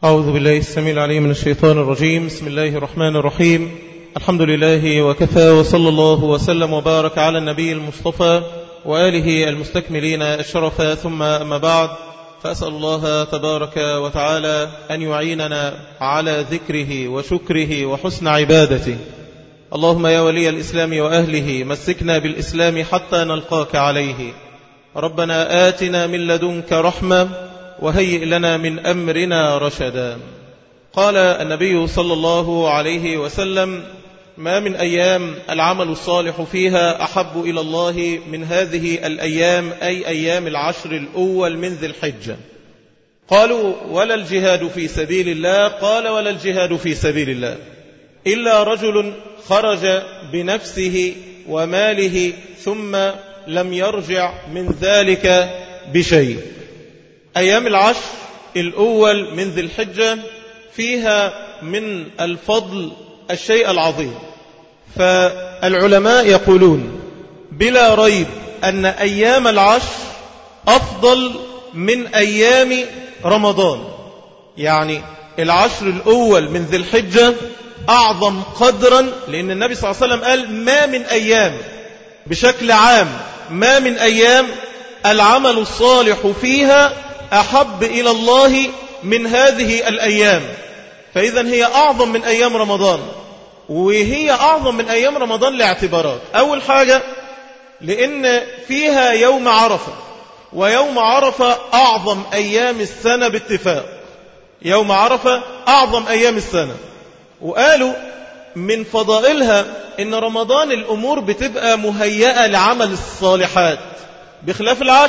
أعوذ بالله السميع العليم من الشيطان الرجيم. بسم الله الرحمن الرحيم. الحمد لله وكفى، وصلى الله وسلم وبارك على النبي المصطفى وآله المستكملين الشرف، ثم أما بعد، فأسأل الله تبارك وتعالى أن يعيننا على ذكره وشكره وحسن عبادته. اللهم يا ولي الإسلام وأهله مسكنا بالإسلام حتى نلقاك عليه. ربنا آتنا من لدنك رحمة وهيئ لنا من أمرنا رشدا. قال النبي صلى الله عليه وسلم: ما من أيام العمل الصالح فيها أحب إلى الله من هذه الأيام، أي أيام العشر الأول من ذي الحجة. قالوا: ولا الجهاد في سبيل الله؟ قال: ولا الجهاد في سبيل الله إلا رجل خرج بنفسه وماله ثم لم يرجع من ذلك بشيء. أيام العشر الأول من ذي الحجة فيها من الفضل الشيء العظيم، فالعلماء يقولون بلا ريب أن أيام العشر أفضل من أيام رمضان. يعني العشر الأول من ذي الحجة أعظم قدرا، لأن النبي صلى الله عليه وسلم قال: ما من أيام، بشكل عام ما من أيام العمل الصالح فيها أحب إلى الله من هذه الأيام. فإذا هي أعظم من أيام رمضان، وهي أعظم من أيام رمضان لاعتبارات. أول حاجة لأن فيها يوم عرفة، ويوم عرفة أعظم أيام السنة باتفاق. يوم عرفة أعظم أيام السنة. وقالوا من فضائلها إن رمضان الأمور بتبقى مهيئة لعمل الصالحات بخلاف العشر،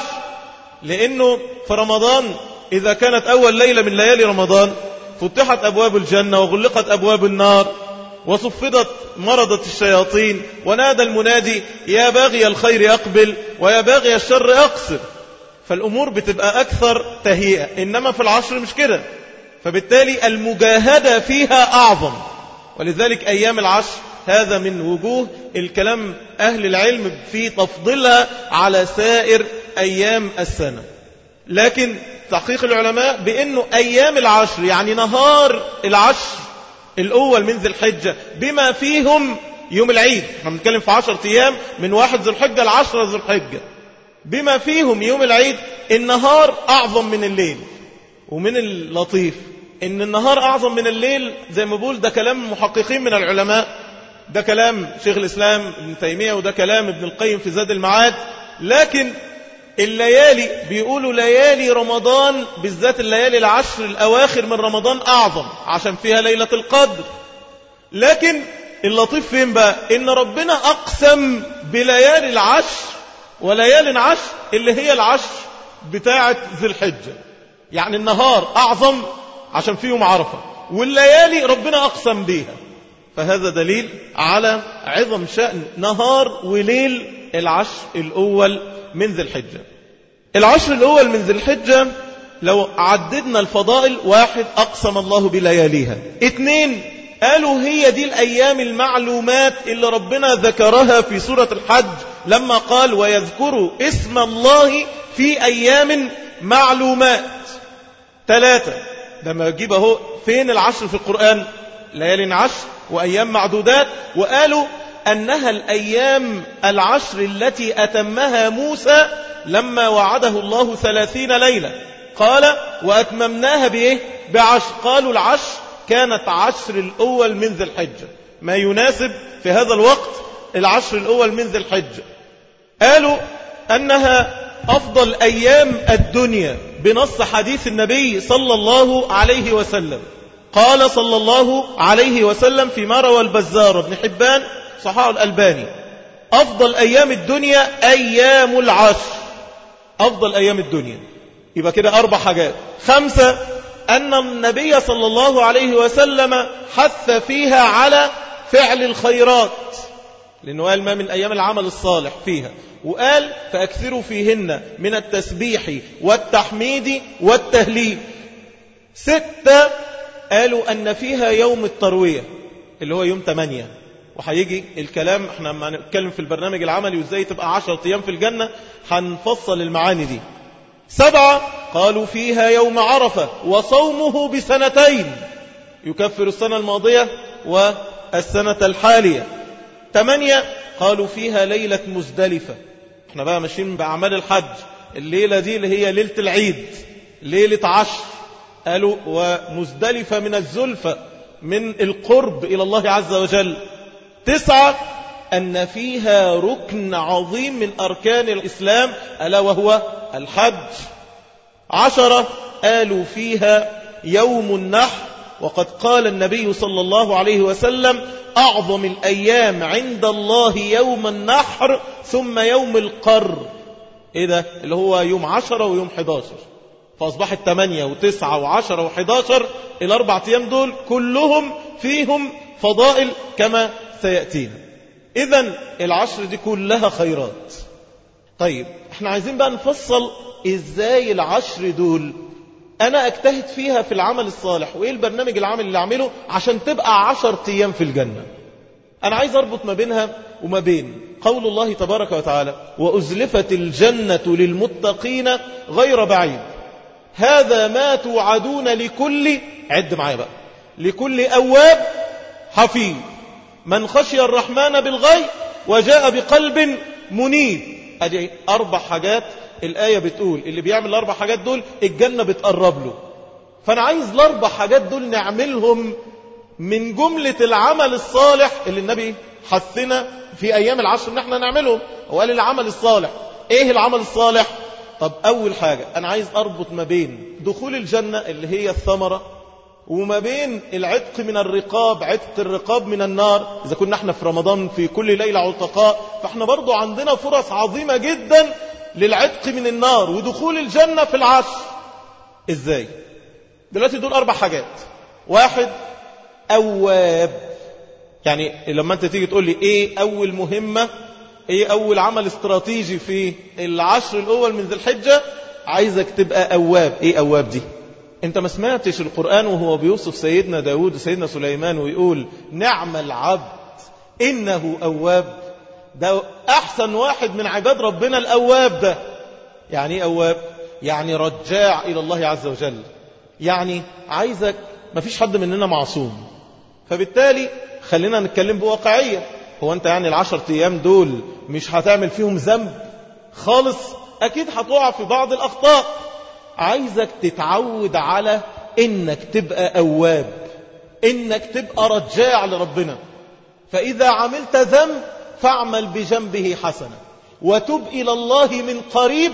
لأنه في رمضان إذا كانت أول ليلة من ليالي رمضان فتحت أبواب الجنة وغلقت أبواب النار وصفدت مرضة الشياطين ونادى المنادي: يا باغي الخير أقبل ويا باغي الشر أقصر. فالأمور بتبقى أكثر تهيئة، إنما في العشر مش كده، فبالتالي المجاهدة فيها أعظم. ولذلك أيام العشر هذا من وجوه الكلام أهل العلم في تفضيلها على سائر أيام السنة. لكن تحقيق العلماء بأنه أيام العشر يعني نهار العشر الأول من ذي الحجة بما فيهم يوم العيد، احنا بنتكلم في 10 أيام من 1 ذي الحجة ل10 ذي الحجة، بما فيهم يوم العيد النهار أعظم من الليل. ومن اللطيف إن النهار أعظم من الليل، زي ما بقول ده كلام محققين من العلماء، ده كلام شيخ الإسلام ابن تيمية وده كلام ابن القيم في زاد المعاد. لكن الليالي بيقولوا ليالي رمضان بالذات الليالي العشر الأواخر من رمضان أعظم عشان فيها ليلة القدر. لكن اللطيف فين بقى؟ إن ربنا أقسم بليالي العشر وليالي عشر اللي هي العشر بتاعة ذي الحجة. يعني النهار أعظم عشان فيهم عرفة، والليالي ربنا أقسم بيها. فهذا دليل على عظم شأن نهار وليل العشر الأول من ذي الحجة. العشر الأول من ذي الحجة لو عددنا الفضائل: 1 أقسم الله بلياليها، 2 قالوا هي دي الأيام المعلومات اللي ربنا ذكرها في سورة الحج لما قال: ويذكروا اسم الله في أيام معلومات. 3 لما يجيب اهو فين العشر في القرآن؟ ليالي عشر وأيام معدودات. وقالوا أنها الأيام العشر التي أتمها موسى لما وعده الله 30 ليلة، قال: وأتممناها بإيه؟ بعشر. قالوا العشر كانت عشر الأول من ذي الحجة، ما يناسب في هذا الوقت العشر الأول من ذي الحجة. قالوا أنها أفضل أيام الدنيا بنص حديث النبي صلى الله عليه وسلم. قال صلى الله عليه وسلم فيما روى البزار بن حبان صححه الألباني: أفضل أيام الدنيا أيام العشر. أفضل أيام الدنيا. يبقى كده 4 حاجات. 5 أن النبي صلى الله عليه وسلم حث فيها على فعل الخيرات، لأنه قال: ما من أيام العمل الصالح فيها، وقال: فأكثروا فيهن من التسبيح والتحميد والتهليل. 6 قالوا أن فيها يوم التروية اللي هو يوم 8، وهيجي الكلام احنا لما نتكلم في البرنامج العملي وازاي تبقى 10 أيام في الجنة هنفصل المعاني دي. 7 قالوا فيها يوم عرفة وصومه ب2 يكفر السنة الماضية والسنة الحالية. 8 قالوا فيها ليلة مزدلفة. احنا بقى ماشيين بأعمال الحج، الليلة دي اللي هي ليلة العيد، ليلة عشر. قالوا ومزدلفة من الزلفة، من القرب إلى الله عز وجل. 9 أن فيها ركن عظيم من أركان الإسلام ألا وهو الحج. 10 قالوا فيها يوم النحر، وقد قال النبي صلى الله عليه وسلم أعظم الأيام عند الله يوم النحر ثم يوم القر. إيه ده؟ اللي هو يوم 10 ويوم 11. فأصبحت 8 و9 و10 و11. الأربع أيام دول كلهم فيهم فضائل كما سيأتينا. إذن العشر دي كلها خيرات. طيب احنا عايزين بقى نفصل ازاي العشر دول انا اجتهد فيها في العمل الصالح، وايه البرنامج العمل اللي اعمله عشان تبقى 10 ايام في الجنة. انا عايز اربط ما بينها وما بين قول الله تبارك وتعالى وأزلفت الجنة للمتقين غير بعيد هذا ما توعدون لكل، عد معايا بقى، لكل أواب حفيظ من خشي الرحمن بالغيب وجاء بقلب منيب. ادي 4 حاجات الآية بتقول اللي بيعمل ال4 حاجات دول الجنة بتقرب له. فأنا عايز ال4 حاجات دول نعملهم من جملة العمل الصالح اللي النبي حثنا في أيام العشر ان احنا نعمله. وقال العمل الصالح. ايه العمل الصالح؟ طب أول حاجة أنا عايز أربط ما بين دخول الجنة اللي هي الثمرة وما بين العتق من الرقاب، عتق الرقاب من النار. إذا كنا احنا في رمضان في كل ليلة عتقاء، فاحنا برضو عندنا فرص عظيمة جدا للعتق من النار ودخول الجنة في العشر. ازاي؟ دلوقتي دول 4 حاجات. 1 أواب. يعني لما انت تيجي تقول لي ايه أول مهمة، ايه أول عمل استراتيجي في العشر الأول من ذي الحجة، عايزك تبقى أواب. ايه أواب دي؟ انت ما سمعتش القرآن وهو بيوصف سيدنا داود وسيدنا سليمان ويقول نعم العبد إنه أواب؟ ده أحسن واحد من عباد ربنا الأواب ده. يعني أواب؟ يعني رجاع إلى الله عز وجل. يعني عايزك، ما فيش حد مننا معصوم، فبالتالي خلينا نتكلم بواقعية. هو أنت يعني ال10 أيام دول مش هتعمل فيهم ذنب خالص؟ أكيد هتقع في بعض الأخطاء. عايزك تتعود على إنك تبقى أواب، إنك تبقى رجاع لربنا. فإذا عملت ذنب فاعمل بجنبه حسنة وتب إلى الله من قريب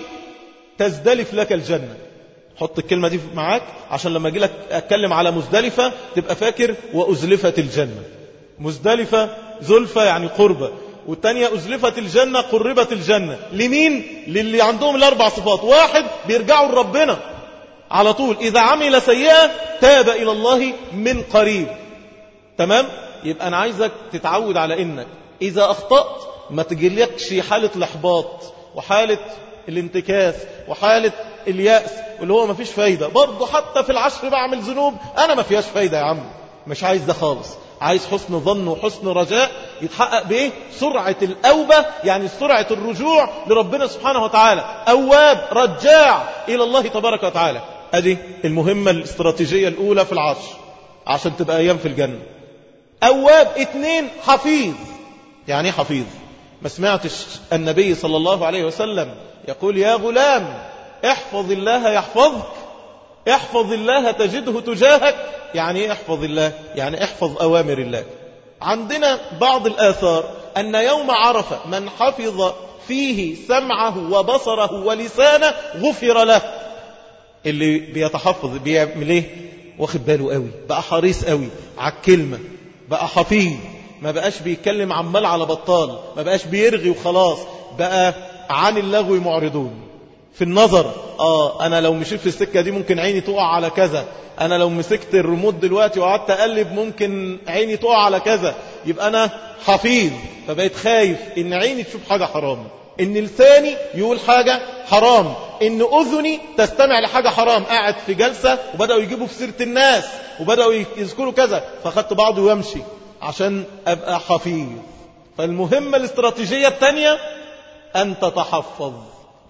تزدلف لك الجنة. حط الكلمة دي معاك عشان لما أجي لك أتكلم على مزدلفة تبقى فاكر وأزلفت الجنة. مزدلفة زلفة يعني قربة، والتانية أزلفت الجنة قربت الجنة. لمين؟ للي عندهم ال4 صفات. 1 بيرجعوا لربنا على طول، إذا عمل سيئة تاب إلى الله من قريب. تمام؟ يبقى أنا عايزك تتعود على إنك إذا أخطأت ما تجيلكش حالة الإحباط وحالة الانتكاس وحالة اليأس اللي هو ما فيش فايدة. برضو حتى في العشر بعمل ذنوب أنا ما فيهاش فايدة يا عم. مش عايز ده خالص. عايز حسن ظن وحسن رجاء يتحقق بإيه؟ سرعة الأوبة، يعني سرعة الرجوع لربنا سبحانه وتعالى. أواب رجاع إلى الله تبارك وتعالى. أدي المهمة الاستراتيجية الأولى في العشر عشان تبقى أيام في الجنة. أواب. 2 حفيظ. يعني ايه حفيظ؟ ما سمعتش النبي صلى الله عليه وسلم يقول يا غلام احفظ الله يحفظك، احفظ الله تجده تجاهك؟ يعني ايه احفظ الله؟ يعني احفظ أوامر الله. عندنا بعض الآثار أن يوم عرفة من حفظ فيه سمعه وبصره ولسانه غفر له. اللي بيتحفظ بيعمل ايه؟ واخد باله قوي، بقى حريص قوي على الكلمة، بقى حفيظ، ما بقاش بيتكلم عمال على بطال، ما بقاش بيرغي وخلاص، بقى عن اللغو معرضون. في النظر أنا لو مشيت في السكة دي ممكن عيني تقع على كذا، أنا لو مسكت الريموت دلوقتي وقعدت أقلب ممكن عيني تقع على كذا. يبقى أنا حفيظ، فبقيت خايف إن عيني تشوف حاجة حرام، إن لساني يقول حاجة حرام، إن أذني تستمع لحاجة حرام. قاعد في جلسة وبدأوا يجيبوا في سيرة الناس وبدأوا يذكروا كذا، فأخذت بعضه ويمشي عشان أبقى حفيظ. فالمهمة الاستراتيجية الثانية أن تتحفظ،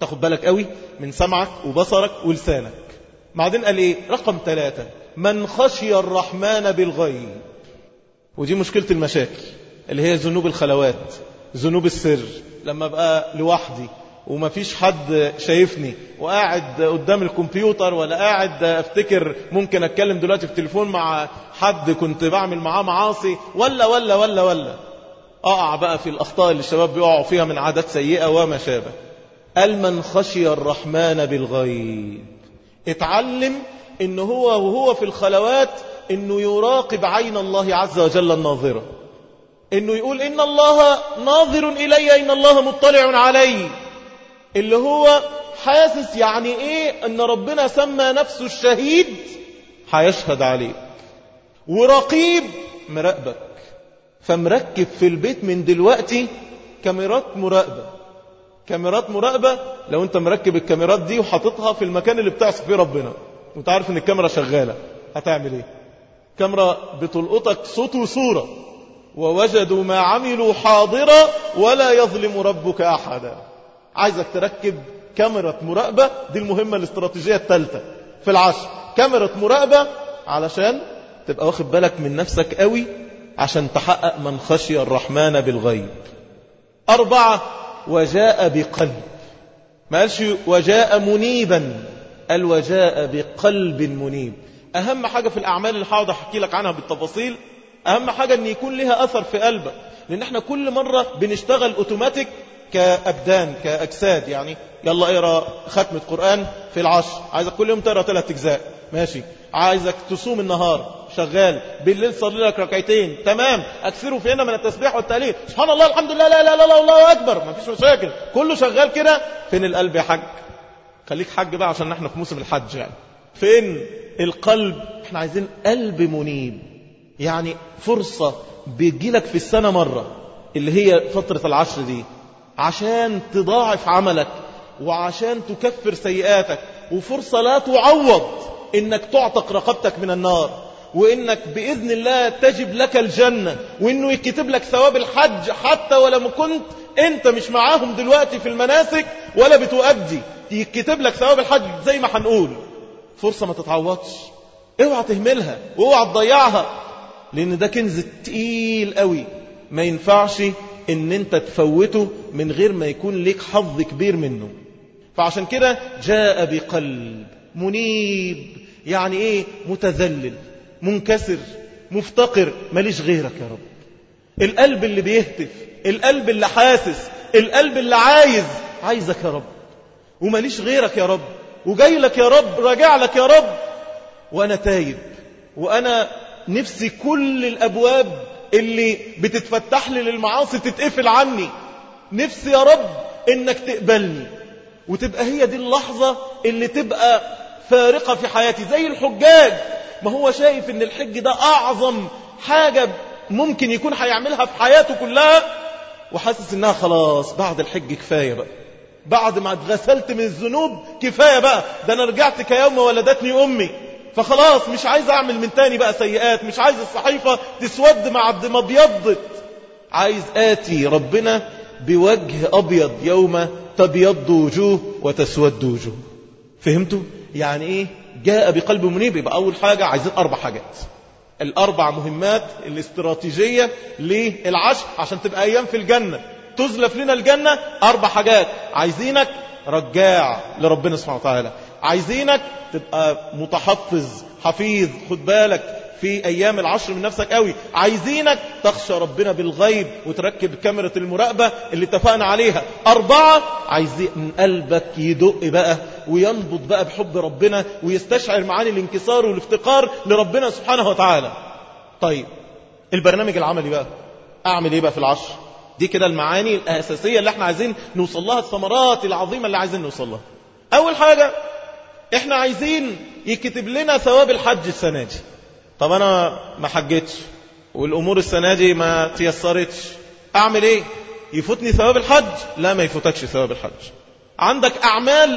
تاخد بالك قوي من سمعك وبصرك ولسانك. بعدين قال ايه؟ رقم 3 من خشي الرحمن بالغيب. ودي مشكلة المشاكل اللي هي ذنوب الخلوات، ذنوب السر. لما بقى لوحدي ومفيش حد شايفني وقاعد قدام الكمبيوتر، ولا قاعد افتكر ممكن اتكلم دلوقتي في التليفون مع حد كنت بعمل معاه معاصي، ولا اقع بقى في الاخطاء اللي الشباب بيقعوا فيها من عادات سيئة وما شابه. قال من خشي الرحمن بالغيب. اتعلم انه وهو في الخلوات انه يراقب عين الله عز وجل الناظرة، انه يقول ان الله ناظر الي، ان الله مطلع علي، اللي هو حاسس يعني ايه ان ربنا سمى نفسه الشهيد هيشهد عليه، ورقيب مراقبك. فمركب في البيت من دلوقتي كاميرات مراقبة. كاميرات مراقبة، لو انت مركب الكاميرات دي وحاططها في المكان اللي بتعصي فيه ربنا وانت عارف ان الكاميرا شغالة، هتعمل ايه؟ كاميرا بتلقطك صوت وصورة، ووجدوا ما عملوا حاضرا ولا يظلم ربك أحدا. عايزك تركب كاميرا مراقبة، دي المهمة الاستراتيجية الثالثة في العشر. كاميرا مراقبة علشان تبقى واخد بالك من نفسك قوي، عشان تحقق من خشي الرحمن بالغيب. 4 وجاء بقلب. ما قالش وجاء منيبا، قال وجاء بقلب منيب. أهم حاجة في الأعمال اللي هقعد أحكي لك عنها بالتفاصيل، أهم حاجة أن يكون لها أثر في قلبك. لأن احنا كل مرة بنشتغل أوتوماتيك كأبدان كأجساد. يعني يلا اقرأ ختمة قرآن في العشر، عايزك كل يوم تقرأ 3 أجزاء، ماشي. عايزك تصوم النهار، شغال. بالليل صلي لك ركعتين، تمام. أكثروا فينا من التسبيح والتهليل، سبحان الله الحمد لله لا لا لا الله أكبر، ما فيش مشاكل، كله شغال كده. فين القلب يا حاج؟ خليك حاج بقى عشان احنا في موسم الحج. يعني فين القلب؟ احنا عايزين قلب منيب. يعني فرصة بيجيلك في السنة مرة، اللي هي فترة العشر دي، عشان تضاعف عملك وعشان تكفر سيئاتك، وفرصة لا تعوض انك تعتق رقبتك من النار، وانك بإذن الله تجب لك الجنة، وانه يكتب لك ثواب الحج حتى ولو كنت انت مش معاهم دلوقتي في المناسك ولا بتؤدي، يكتب لك ثواب الحج زي ما هنقول. فرصة ما تتعوضش، اوعى تهملها واوعى تضيعها، لان ده كنز تقيل قوي، ما ينفعش ان انت تفوته من غير ما يكون لك حظ كبير منه. فعشان كده جاء بقلب منيب. يعني ايه؟ متذلل، منكسر، مفتقر، ماليش غيرك يا رب. القلب اللي بيهتف، القلب اللي حاسس، القلب اللي عايزك يا رب، وماليش غيرك يا رب، وجاي لك يا رب، راجع لك يا رب، وانا تايب، وانا نفسي كل الابواب اللي بتتفتح لي للمعاصي تتقفل عني. نفسي يا رب انك تقبلني، وتبقى هي دي اللحظة اللي تبقى فارقة في حياتي. زي الحجاج، ما هو شايف ان الحج ده اعظم حاجة ممكن يكون هيعملها في حياته كلها، وحاسس انها خلاص بعد الحج كفاية بقى، بعد ما اتغسلت من الذنوب كفاية بقى، ده انا رجعت كيوم ولدتني امي، فخلاص مش عايز اعمل من تاني بقى سيئات، مش عايز الصحيفة تسود مع ما ابيضت، عايز آتي ربنا بوجه أبيض يوم تبيض وجوه وتسود وجوه. فهمتوا؟ يعني إيه جاء بقلب منيب؟ يبقى أول حاجة عايزين 4 حاجات، 4 مهمات الاستراتيجية للعشر عشان تبقى أيام في الجنة، تزلف لنا الجنة. 4 حاجات. عايزينك رجاع لربنا سبحانه وتعالى، عايزينك تبقى متحفظ حفيظ، خد بالك في أيام العشر من نفسك قوي، عايزينك تخشى ربنا بالغيب وتركب كاميرا المراقبة اللي اتفقنا عليها. 4 عايزين من قلبك يدق بقى وينبض بقى بحب ربنا ويستشعر معاني الانكسار والافتقار لربنا سبحانه وتعالى. طيب البرنامج العملي بقى، أعمل إيه بقى في العشر دي؟ كده المعاني الأساسية اللي احنا عايزين نوصل لها، الثمرات العظيمة اللي عايزين نوصل لها. أول حاجة احنا عايزين يكتب لنا ثواب الحج السنة دي. طب أنا ما حجتش والأمور السنة دي ما تيسرتش، أعمل إيه؟ يفوتني ثواب الحج؟ لا، ما يفوتكش ثواب الحج. عندك أعمال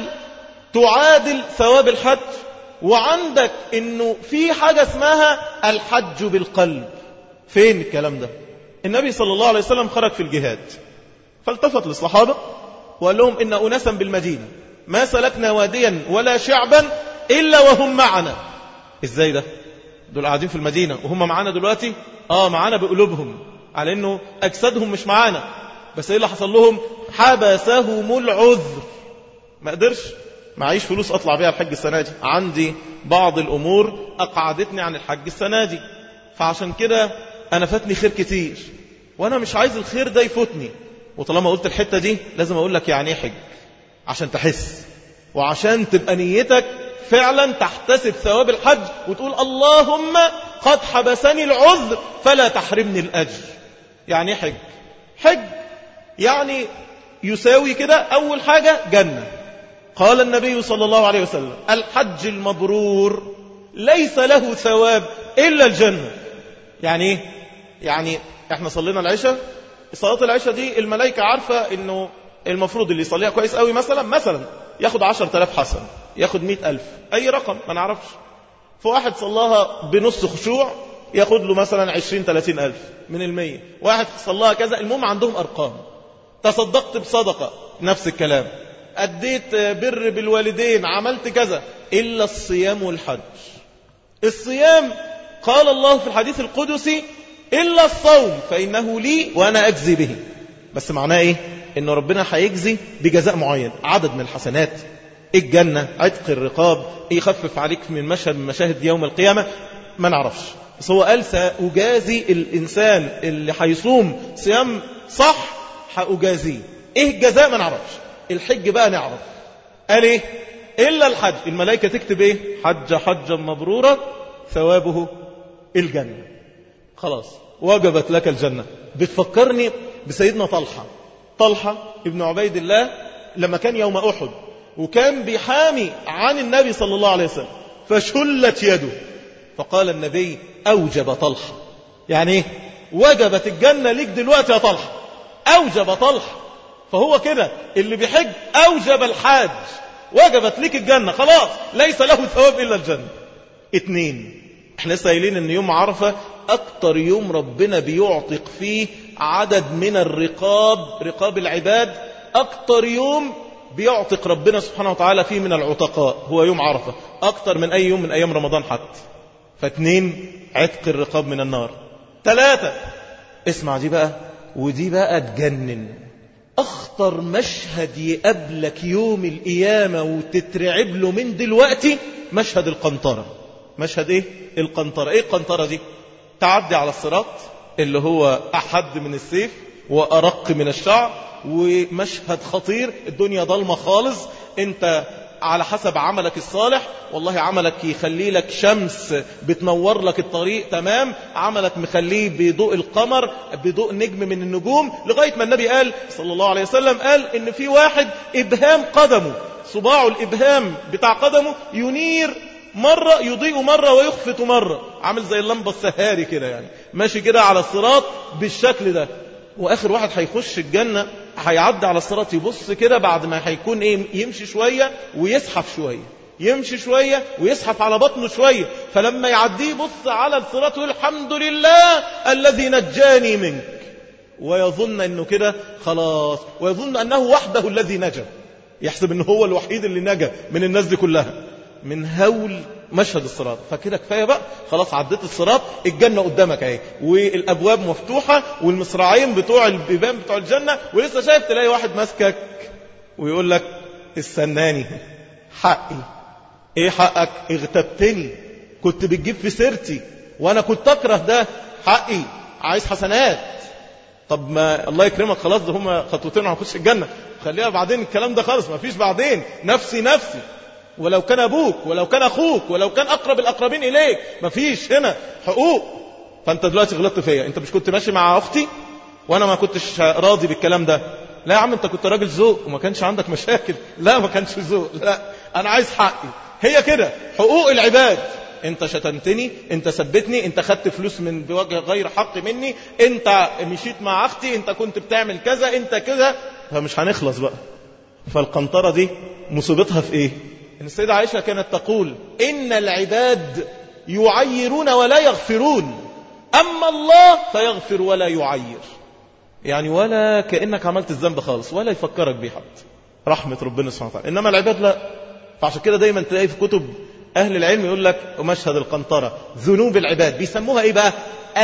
تعادل ثواب الحج، وعندك إنه في حاجة اسمها الحج بالقلب. فين الكلام ده؟ النبي صلى الله عليه وسلم خرج في الجهاد، فالتفت للصحابة وقال لهم إن أناسا بالمدينة ما سلكنا واديا ولا شعبا إلا وهم معنا. إزاي ده؟ دول قاعدين في المدينة وهم معانا دلوقتي؟ معانا بقلوبهم، على إنه أجسادهم مش معانا. بس إيه اللي حصل لهم؟ حبسهم العذر، ما قدرش، معيش فلوس أطلع بيها الحج السنة دي، عندي بعض الأمور أقعدتني عن الحج السنة دي، فعشان كده أنا فاتني خير كتير وأنا مش عايز الخير ده يفوتني. وطالما قلت الحتة دي لازم أقول لك يعني إيه حج، عشان تحس وعشان تبقى نيتك فعلا تحتسب ثواب الحج وتقول اللهم قد حبسني العذر فلا تحرمني الأجر. يعني إيه حج؟ حج يعني يساوي كده أول حاجة جنة. قال النبي صلى الله عليه وسلم الحج المبرور ليس له ثواب إلا الجنة. يعني إيه؟ يعني إحنا صلينا العشاء، صلاة العشاء دي الملائكة عارفة إنه المفروض اللي يصليها كويس قوي مثلا ياخد 10,000 حسن، ياخد 100,000، أي رقم ما نعرفش. فواحد صلاها بنص خشوع ياخد له مثلا 20-30 ألف من 100. واحد صلاها كذا، المهم عندهم أرقام. تصدقت بصدقة نفس الكلام، أديت بر بالوالدين، عملت كذا، إلا الصيام والحج. الصيام قال الله في الحديث القدسي إلا الصوم فإنه لي وأنا أجزي به. بس معناه إيه؟ إن ربنا هيجزي بجزاء معين، عدد من الحسنات، الجنة، عتق الرقاب، يخفف عليك من مشهد من مشاهد يوم القيامة، ما نعرفش. بس هو قال سأجازي الإنسان اللي هيصوم صيام صح هأجازيه. إيه الجزاء؟ ما نعرفش. الحج بقى نعرف. قال إيه؟ إلا الحج. الملائكة تكتب إيه؟ حج حجا مبرورا ثوابه الجنة. خلاص وجبت لك الجنة. بتفكرني بسيدنا طلحة ابن عبيد الله لما كان يوم أحد وكان بيحامي عن النبي صلى الله عليه وسلم، فشلت يده، فقال النبي أوجب طلحة. يعني إيه؟ وجبت الجنة ليك دلوقتي يا طلحة، أوجب طلحة. فهو كده اللي بيحج أوجب الحاج، وجبت ليك الجنة، خلاص ليس له ثواب إلا الجنة. 2، احنا لسه قايلين ان يوم عرفة اكتر يوم ربنا بيعتق فيه عدد من رقاب العباد، اكتر يوم بيعتق ربنا سبحانه وتعالى فيه من العتقاء هو يوم عرفة، اكتر من اي يوم من ايام رمضان حتى. 2 عتق الرقاب من النار. 3 اسمع دي بقى، ودي بقى تجنن، اخطر مشهد يقابلك يوم القيامة وتترعب له من دلوقتي، مشهد القنطرة. مشهد ايه؟ القنطرة. ايه القنطرة دي؟ تعدي على الصراط اللي هو احد من السيف وارق من الشعر، ومشهد خطير، الدنيا ضلمة خالص، انت على حسب عملك الصالح، والله عملك يخلي لك شمس بتنور لك الطريق تمام، عملك مخليه بضوء القمر، بضوء نجم من النجوم، لغاية ما النبي قال صلى الله عليه وسلم قال ان في واحد ابهام قدمه، صباعه الابهام بتاع قدمه ينير مرة، يضيء مرة، ويخفت مرة، عامل زي اللمبة السهاري كده، يعني ماشي كده على الصراط بالشكل ده. واخر واحد هيخش الجنة هيعدي على الصراط، يبص كده بعد ما هيكون ايه، يمشي شوية ويزحف شوية، يمشي شوية ويزحف على بطنه شوية، فلما يعديه يبص على الصراط ويقول الحمد لله الذي نجاني منك، ويظن انه كده خلاص، ويظن انه وحده الذي نجا، يحسب انه هو الوحيد اللي نجا من الناس دي كلها من هول مشهد الصراط. فكده كفاية بقى، خلاص عديت الصراط، الجنة قدامك اهي، والابواب مفتوحة، والمصراعين بتوع البيبان بتوع الجنة، ولسه شايف تلاقي واحد ماسكك ويقول لك استناني، حقي. ايه حقك؟ اغتبتني، كنت بتجيب في سيرتي وانا كنت اكره ده، حقي، عايز حسنات. طب ما الله يكرمك، خلاص ده هما خطوتين وهنخش الجنة، خليها بعدين الكلام ده خالص، ما فيش بعدين، نفسي نفسي، ولو كان أبوك ولو كان أخوك ولو كان أقرب الأقربين إليك، مفيش هنا حقوق. فأنت دلوقتي غلطت فيا، أنت مش كنت ماشي مع أختي وأنا ما كنتش راضي بالكلام ده؟ لا يا عم، أنت كنت راجل ذوق وما كانش عندك مشاكل. لا ما كانش ذوق، لا أنا عايز حقي. هي كده حقوق العباد، أنت شتمتني، أنت سبتني، أنت خدت فلوس من بوجه غير حق مني، أنت مشيت مع أختي، أنت كنت بتعمل كذا، أنت كذا، فمش هنخلص بقى. فالقنطرة دي مصيبتها في إيه؟ إن السيدة عائشة كانت تقول إن العباد يعيرون ولا يغفرون، أما الله فيغفر ولا يعير. يعني ولا كأنك عملت الذنب خالص ولا يفكرك بيه حد. رحمة ربنا سبحانه وتعالى. إنما العباد لا. فعشان كده دايما تلاقي في كتب أهل العلم يقول لك ومشهد القنطرة ذنوب العباد بيسموها إيه بقى؟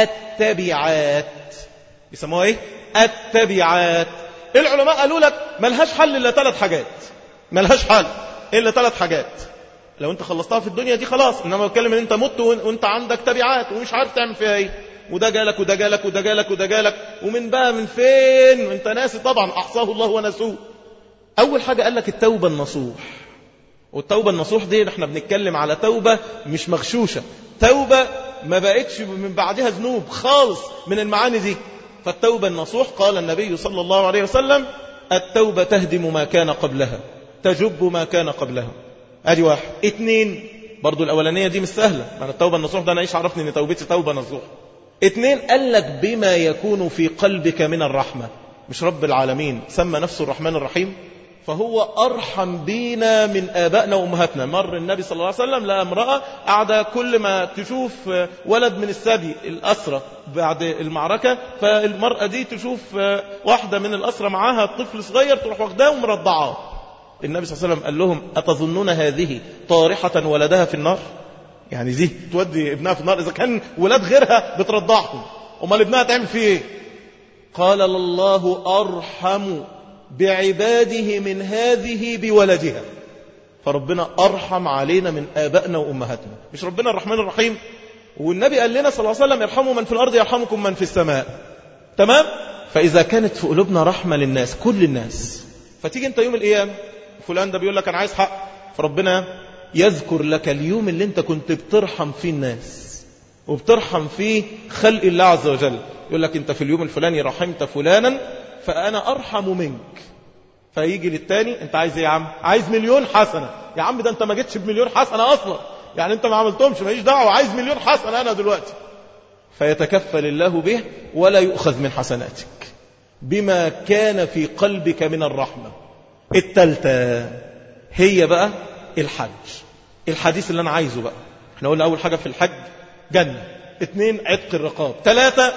التبعات. بيسموها إيه؟ التبعات. العلماء قالوا لك ملهاش حل إلا 3 حاجات. ملهاش حل إلا 3 حاجات. لو أنت خلصتها في الدنيا دي خلاص. إنما بتكلم إن أنت مت وأنت عندك تبعات ومش عارف تعمل فيها إيه. وده جالك وده جالك وده جالك وده جالك ومن بقى من فين وانت ناسي طبعا أحصاه الله ونسوه. أول حاجة قال لك التوبة النصوح. والتوبة النصوح دي احنا بنتكلم على توبة مش مغشوشة، توبة ما بقتش من بعدها ذنوب خالص من المعاني دي. فالتوبة النصوح قال النبي صلى الله عليه وسلم التوبة تهدم ما كان قبلها تجب ما كان قبلها. ادي 1. 2 برضو الأولانية دي مش سهلة. يعني التوبة النصوح ده أنا إيش عرفني أن توبتي توبة نصوح. 2 قال لك بما يكون في قلبك من الرحمة. مش رب العالمين سمى نفسه الرحمن الرحيم؟ فهو أرحم بينا من آبائنا وأمهاتنا. مر النبي صلى الله عليه وسلم لقى امرأة قاعدة كل ما تشوف ولد من السبي الأسرة بعد المعركة، فالمرأة دي تشوف واحدة من الأسرة معاها طفل صغير تروح واخداه ومرضعاه. النبي صلى الله عليه وسلم قال لهم أتظنون هذه طارحة ولدها في النار؟ يعني دي تودي ابنها في النار؟ إذا كان ولاد غيرها بترضعهم أمال ابنها تعمل فيه إيه؟ قال الله أرحم بعباده من هذه بولدها. فربنا أرحم علينا من آبائنا وأمهاتنا. مش ربنا الرحمن الرحيم؟ والنبي قال لنا صلى الله عليه وسلم يرحموا من في الأرض يرحمكم من في السماء. تمام؟ فإذا كانت في قلوبنا رحمة للناس كل الناس، فتيجي انت يوم القيامة فلان ده بيقول لك أنا عايز حق، فربنا يذكر لك اليوم اللي انت كنت بترحم فيه الناس وبترحم فيه خلق الله عز وجل. يقول لك انت في اليوم الفلاني رحمت فلانا فأنا أرحم منك. فيجي للتاني انت عايز ايه يا عم؟ عايز 1,000,000 حسنة. يا عم ده انت ما جيتش ب1,000,000 حسنة أصلا، يعني انت ما عملتهمش، ماليش دعوة، عايز 1,000,000 حسنة أنا دلوقتي. فيتكفل الله به ولا يؤخذ من حسناتك بما كان في قلبك من الرحمة. 3 هي بقى الحج. الحديث اللي أنا عايزه بقى، احنا قلنا أول حاجة في الحج جنة، 2 عتق الرقاب، 3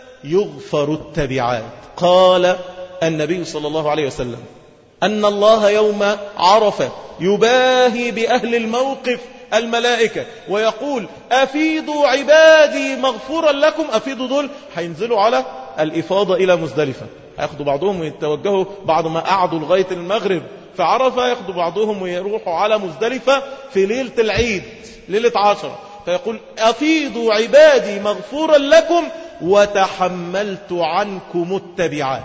يغفر التبعات. قال النبي صلى الله عليه وسلم أن الله يوم عرفة يباهي بأهل الموقف الملائكة ويقول أفيضوا عبادي مغفورا لكم. أفيضوا دول هينزلوا على الإفاضة إلى مزدلفة، هياخدوا بعضهم ويتوجهوا بعد ما قعدوا لغاية المغرب في عرفة، ياخدوا بعضهم ويروحوا على مزدلفة في ليلة العيد ليلة 10. فيقول أفيضوا عبادي مغفورا لكم وتحملت عنكم التبعات.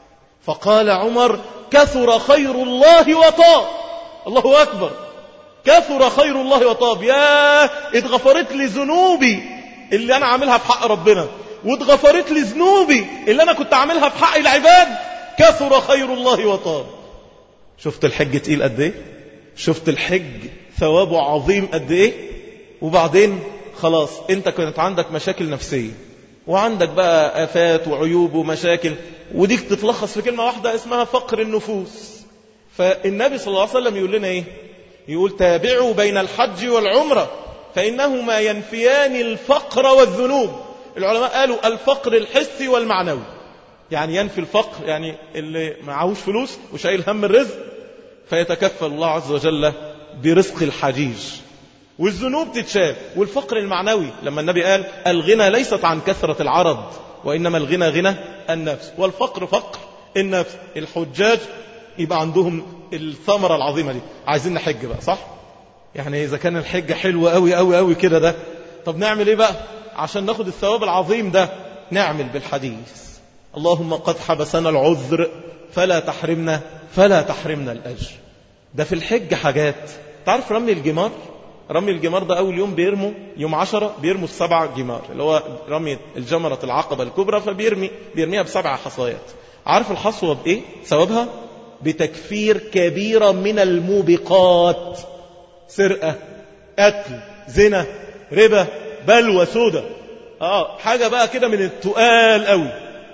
فقال عمر كثر خير الله وطاب. الله أكبر، كثر خير الله وطاب. يا اتغفرت لي ذنوبي اللي أنا عاملها في حق ربنا، واتغفرت لي ذنوبي اللي أنا كنت عاملها في حق العباد. كثر خير الله وطاب. شفت الحج تقيل قد ايه؟ شفت الحج ثوابه عظيم قد ايه؟ وبعدين خلاص انت كانت عندك مشاكل نفسية وعندك بقى آفات وعيوب ومشاكل، وديك تتلخص في كلمة واحدة اسمها فقر النفوس. فالنبي صلى الله عليه وسلم يقول لنا ايه؟ يقول تابعوا بين الحج والعمرة فإنهما ينفيان الفقر والذنوب. العلماء قالوا الفقر الحسي والمعنوي، يعني ينفي الفقر، يعني اللي معهوش فلوس وشايل هم الرزق فيتكفل الله عز وجل برزق الحجيج، والذنوب تتشاف. والفقر المعنوي لما النبي قال الغنى ليست عن كثرة العرض وإنما الغنى غنى النفس، والفقر فقر النفس. الحجاج يبقى عندهم الثمرة العظيمة دي. عايزين نحج بقى صح؟ يعني إذا كان الحج حلو قوي قوي قوي كده ده، طب نعمل إيه بقى عشان ناخد الثواب العظيم ده؟ نعمل بالحديث اللهم قد حبسنا العذر فلا تحرمنا الأجر. ده في الحج حاجات. تعرف رمي الجمار؟ رمي الجمار ده أول يوم بيرموا يوم 10 بيرموا 7 جمار، اللي هو رمي الجمرة العقبة الكبرى، فبيرميها ب7 حصايات. عارف الحصوة بإيه ثوابها؟ بتكفير كبيرة من الموبقات، سرقة، قتل، زنا، ربا، بلوى سودة، حاجة بقى كده من التقال قوي،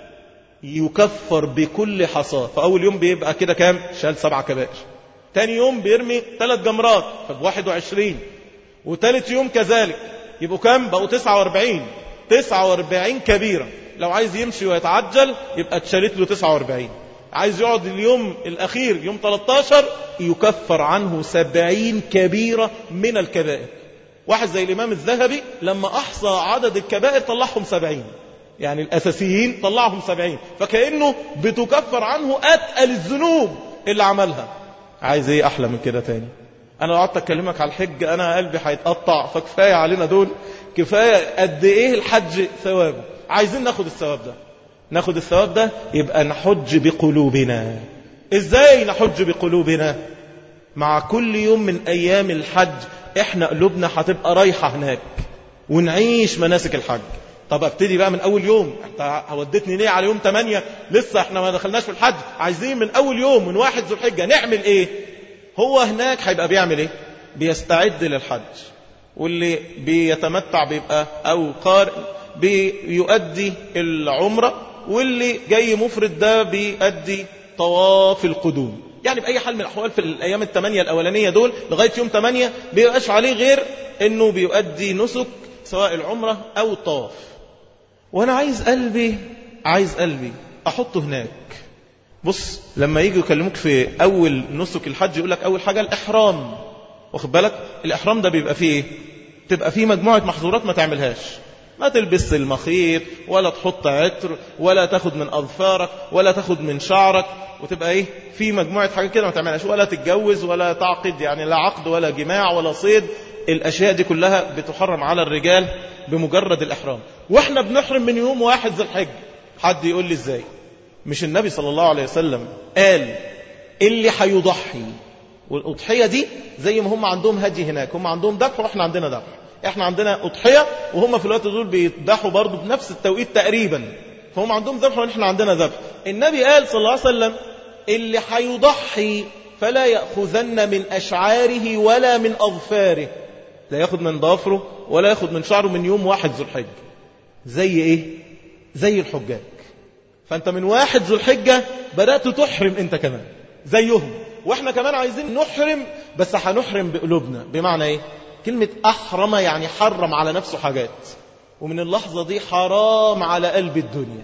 يكفر بكل حصاة. فأول يوم بيبقى كده كام؟ شال 7 كبائر. تاني يوم بيرمي 3 جمرات فب21، وتالت يوم كذلك يبقوا كام؟ بقوا 49 كبيرة. لو عايز يمشي ويتعجل يبقى اتشالت له 49. عايز يقعد اليوم الأخير يوم 13 يكفر عنه 70 كبيرة من الكبائر. واحد زي الإمام الذهبي لما أحصى عدد الكبائر طلعهم 70، يعني الأساسيين طلعهم 70، فكأنه بتكفر عنه أتقل الذنوب اللي عملها. عايز ايه أحلى من كده تاني؟ أنا لو قعدت أكلمك على الحج أنا قلبي هيتقطع، فكفاية علينا دول، كفاية قد إيه الحج ثوابه. عايزين ناخد الثواب ده، ناخد الثواب ده يبقى نحج بقلوبنا. إزاي نحج بقلوبنا؟ مع كل يوم من أيام الحج إحنا قلوبنا هتبقى رايحة هناك ونعيش مناسك الحج. طب ابتدي بقى من أول يوم، أنت ودتني ليه على يوم 8؟ لسه إحنا ما دخلناش في الحج. عايزين من أول يوم من 1 ذو الحجة نعمل إيه؟ هو هناك هيبقى بيعمل إيه؟ بيستعد للحج. واللي بيتمتع بيبقى أو قارئ بيؤدي العمرة، واللي جاي مفرد ده بيؤدي طواف القدوم. يعني بأي حال من الأحوال في الأيام الثمانية الأولانية دول لغاية يوم 8 بيبقاش عليه غير أنه بيؤدي نسك سواء العمرة أو الطواف. وأنا عايز قلبي أحطه هناك. بص لما يجي يكلموك في أول نسك الحج يقول لك أول حاجة الإحرام. واخد بالك؟ الإحرام ده بيبقى فيه إيه؟ تبقى فيه مجموعة محظورات ما تعملهاش. ما تلبس المخيط ولا تحط عطر ولا تاخد من أظفارك ولا تاخد من شعرك، وتبقى إيه في مجموعة حاجات كده ما تعملهاش، ولا تتجوز ولا تعقد، يعني لا عقد ولا جماع ولا صيد. الأشياء دي كلها بتحرم على الرجال بمجرد الإحرام. وإحنا بنحرم من يوم 1 ذي الحجة. حد يقول لي إزاي؟ مش النبي صلى الله عليه وسلم قال اللي هيضحي، والأضحية دي زي ما هم عندهم هدي هناك، هم عندهم ذبح وإحنا عندنا ذبح. احنا عندنا أضحية وهم في الوقت دول بيذبحوا برضه بنفس التوقيت تقريبا، فهم عندهم ذبح ونحن عندنا ذبح. النبي قال صلى الله عليه وسلم اللي هيضحي فلا يأخذن من أشعاره ولا من أظفاره، لا يأخذ من ضافره ولا يأخذ من شعره من يوم 1 ذو الحجة. زي ايه؟ زي الحجاج. فانت من 1 ذو الحجة بدأت تحرم انت كمان زيهم، واحنا كمان عايزين نحرم، بس هنحرم بقلوبنا. بمعنى ايه؟ كلمة أحرم يعني حرم على نفسه حاجات، ومن اللحظة دي حرام على قلب الدنيا،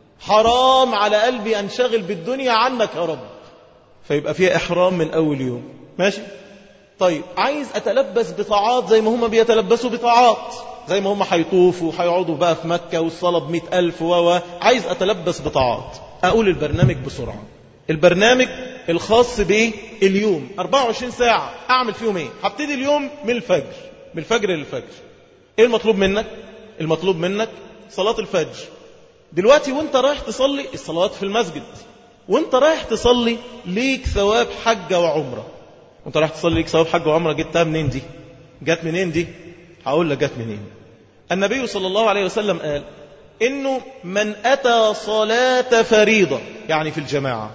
حرام على قلبي أنشغل بالدنيا عنك يا رب. فيبقى فيها إحرام من أول يوم. ماشي؟ طيب عايز أتلبس بطاعات زي ما هم بيتلبسوا بطاعات، زي ما هم هيطوفوا وهيقعدوا بقى في مكة والصلاة ب100,000 عايز أتلبس بطاعات. أقول البرنامج بسرعة. البرنامج الخاص بإيه؟ اليوم 24 ساعة أعمل فيهم إيه؟ هبتدي اليوم من الفجر، من الفجر للفجر. إيه المطلوب منك؟ المطلوب منك صلاة الفجر. دلوقتي وانت رايح تصلي الصلوات في المسجد، وانت رايح تصلي ليك ثواب حجة وعمرة. وانت رايح تصلي ليك ثواب حجة وعمرة. جتها منين دي؟ جت منين دي؟ هقول لك جت منين. النبي صلى الله عليه وسلم قال إنه من أتى صلاة فريضة يعني في الجماعة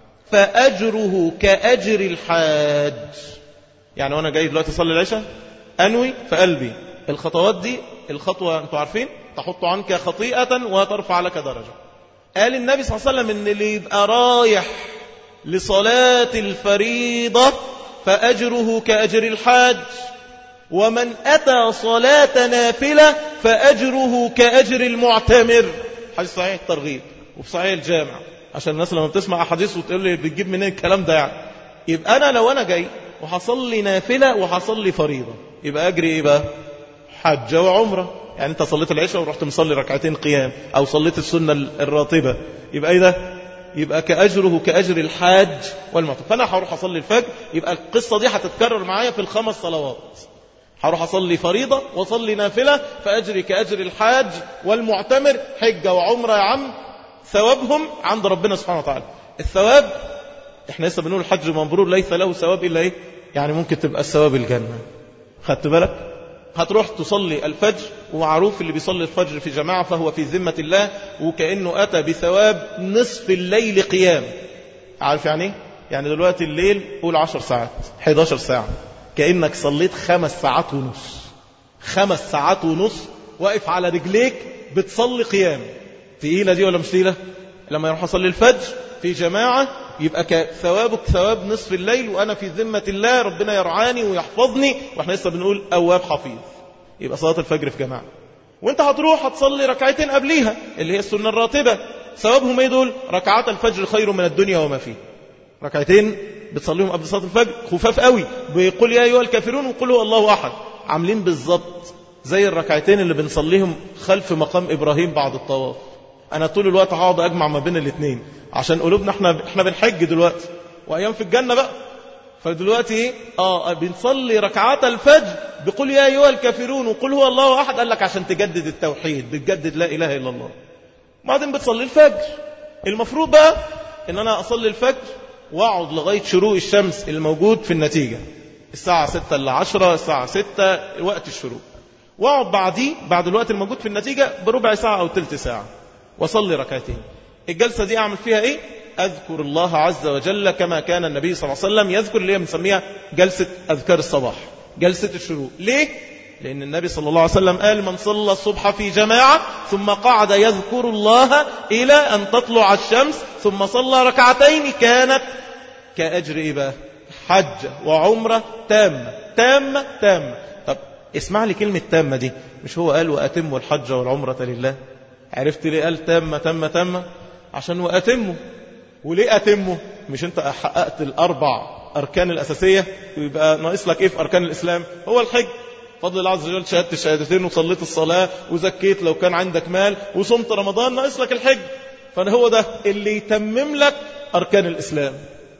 فأجره كأجر الحاج. يعني وانا جاي دلوقتي اصلي العشاء انوي في قلبي الخطوات دي، الخطوة انتوا عارفين تحط عنك خطيئة وترفع لك درجة. قال النبي صلى الله عليه وسلم ان اللي يبقى رايح لصلاة الفريضة فأجره كأجر الحاج، ومن أتى صلاة نافلة فأجره كأجر المعتمر. حديث صحيح الترغيب وفي صحيح الجامع، عشان الناس لما بتسمع حديث وتقول لي بتجيب منين الكلام ده يعني. يبقى أنا لو أنا جاي وحصلي نافلة وحصلي فريضة يبقى أجري إيه بقى؟ حجة وعمرة. يعني أنت صليت العشاء ورحت مصلي ركعتين قيام أو صليت السنة الراتبة، يبقى إيه ده؟ يبقى كأجره كأجر الحاج والمعتمر. فأنا هروح أصلي الفجر، يبقى القصة دي هتتكرر معايا في ال5 صلوات. هروح أصلي فريضة وأصلي نافلة فأجري كأجر الحاج والمعتمر. حجة وعمرة يا عم ثوابهم عند ربنا سبحانه وتعالى. الثواب احنا لسه بنقول الحج مبرور ليس له ثواب إلا إيه؟ يعني ممكن تبقى الثواب الجنة. خدت بالك؟ هتروح تصلي الفجر، ومعروف اللي بيصلي الفجر في جماعة فهو في ذمة الله، وكأنه أتى بثواب نصف الليل قيام. عارف يعني ايه؟ يعني دلوقتي الليل قول 10 ساعات 11 ساعة، كأنك صليت 5 ساعات ونص. 5 ساعات ونص واقف على رجليك بتصلي قيام. تقيلة دي ولا مش تقيلة؟ لما يروح أصلي الفجر في جماعة يبقى ثوابك ثواب نصف الليل، وأنا في ذمة الله ربنا يرعاني ويحفظني، وإحنا لسه بنقول أواب حفيظ. يبقى صلاة الفجر في جماعة. وانت هتروح هتصلي ركعتين قبليها اللي هي السنة الراتبة. ثوابهم ايه دول؟ ركعات الفجر خير من الدنيا وما فيه. ركعتين بتصليهم قبل صلاة الفجر خفاف قوي، بيقول يا أيها الكافرون وقل هو الله أحد، عاملين بالظبط زي الركعتين اللي بنصليهم خلف مقام إبراهيم بعد الطواف. أنا طول الوقت هقعد أجمع ما بين الاثنين عشان قلوبنا احنا بنحج دلوقتي وأيام في الجنة بقى. فدلوقتي ايه؟ بنصلي ركعات الفجر بقول يا أيها الكافرون وقل هو الله أحد، قال لك عشان تجدد التوحيد، بتجدد لا إله إلا الله. بعدين بتصلي الفجر. المفروض بقى إن أنا أصلي الفجر واقعد لغاية شروق الشمس الموجود في النتيجة الساعة 6 إلى 10، الساعة 6 وقت الشروق، واقعد بعد الوقت الموجود في النتيجة بربع ساعة أو تلت ساعة وصلي ركعتين. الجلسة دي أعمل فيها إيه؟ أذكر الله عز وجل كما كان النبي صلى الله عليه وسلم يذكر، اللي هي بنسميها جلسة أذكار الصباح، جلسة الشروق. ليه؟ لأن النبي صلى الله عليه وسلم قال من صلى الصبح في جماعة ثم قعد يذكر الله إلى أن تطلع الشمس ثم صلى ركعتين كانت كأجر إيه بقى؟ حج وعمرة تامة تامة تامة. طب اسمع لي كلمة تامة دي، مش هو قال وأتموا الحج والعمرة لله؟ عرفت ليه قال تامة تامة تامة؟ عشان وأتموا. وليه أتموا؟ مش أنت حققت الأربع أركان الأساسية ويبقى ناقص لك إيه في أركان الإسلام؟ هو الحج. فضل الله عز وجل شهدت الشهادتين وصليت الصلاة وزكيت لو كان عندك مال وصمت رمضان، ناقص لك الحج. فهو ده اللي يتمم لك أركان الإسلام.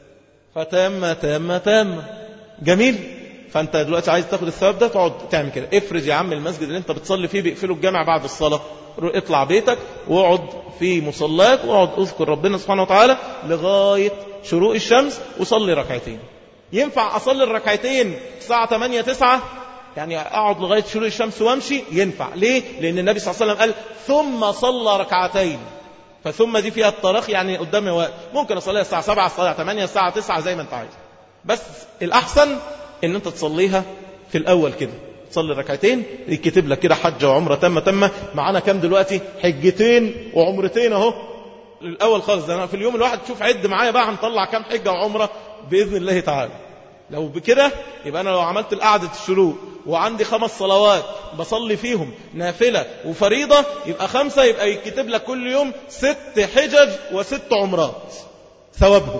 فتامة تامة تامة. جميل. فأنت دلوقتي عايز تاخد الثواب ده تقعد تعمل كده. افرض يا عم المسجد اللي انت بتصلي فيه بيقفلوا الجامع بعد الصلاة، اطلع بيتك واقعد في مصلاك واقعد اذكر ربنا سبحانه وتعالى لغاية شروق الشمس وصلي ركعتين. ينفع أصلي الركعتين الساعة 8 9 يعني أقعد لغاية شروق الشمس وامشي؟ ينفع. ليه؟ لأن النبي صلى الله عليه وسلم قال ثم صلى ركعتين. فثم دي فيها التراخي، يعني قدامي وقت ممكن أصليها الساعة 7 الساعة 8 الساعة 9 زي ما انت عايز، بس الأحسن ان انت تصليها في الأول كده، تصلي ركعتين يكتب لك كده حج وعمرة تامة تامة. معانا كام دلوقتي؟ حجتين وعمرتين اهو. الأول خالص ده أنا في اليوم الواحد تشوف عد معايا بقى هنطلع كام حجة وعمرة بإذن الله تعالى. لو بكده يبقى أنا لو عملت القعدة الشروق وعندي 5 صلوات بصلي فيهم نافلة وفريضة يبقى 5، يبقى يكتب لك كل يوم 6 حجج و6 عمرات ثوابهم.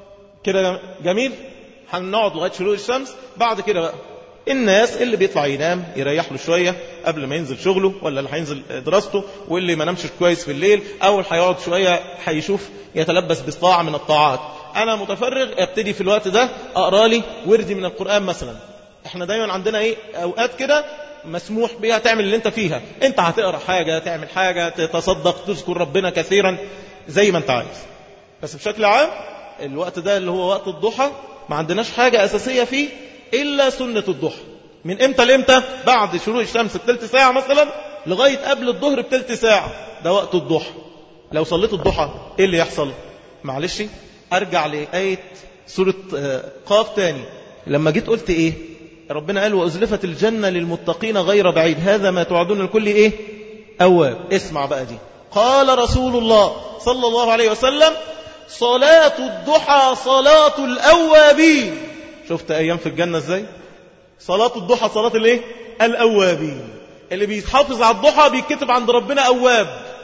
كده جميل. هنقعد لغاية شروق الشمس. بعد كده بقى الناس اللي بيطلع ينام يريح له شوية قبل ما ينزل شغله ولا اللي هينزل دراسته، واللي ما نامش كويس في الليل أو هيقعد شوية هيشوف يتلبس بطاعة من الطاعات. أنا متفرغ ابتدي في الوقت ده أقرأ لي وردي من القرآن مثلا. احنا دايما عندنا أوقات كده مسموح بها تعمل اللي انت فيها. انت هتقرأ حاجة، تعمل حاجة، تتصدق، تذكر ربنا كثيرا زي ما انت عايز. بس بشكل عام الوقت ده اللي هو وقت الضحى ما عندناش حاجة أساسية فيه إلا سنة الضحى. من إمتى لإمتى؟ بعد شروق الشمس بتلت ساعة مثلا لغاية قبل الظهر بتلت ساعة، ده وقت الضحى. لو صليت الضحى إيه اللي يحصل؟ معلش أرجع لآية سورة قاف تاني. لما جيت قلت إيه؟ ربنا قال وأزلفت الجنة للمتقين غير بعيد هذا ما توعدون لكل إيه؟ أواب. اسمع بقى دي. قال رسول الله صلى الله عليه وسلم صلاة الضحى صلاة الأوابين. شفت أيام في الجنة إزاي؟ صلاة الضحى صلاة الإيه؟ الأوابين. اللي بيحافظ على الضحى بيتكتب عند ربنا أواب.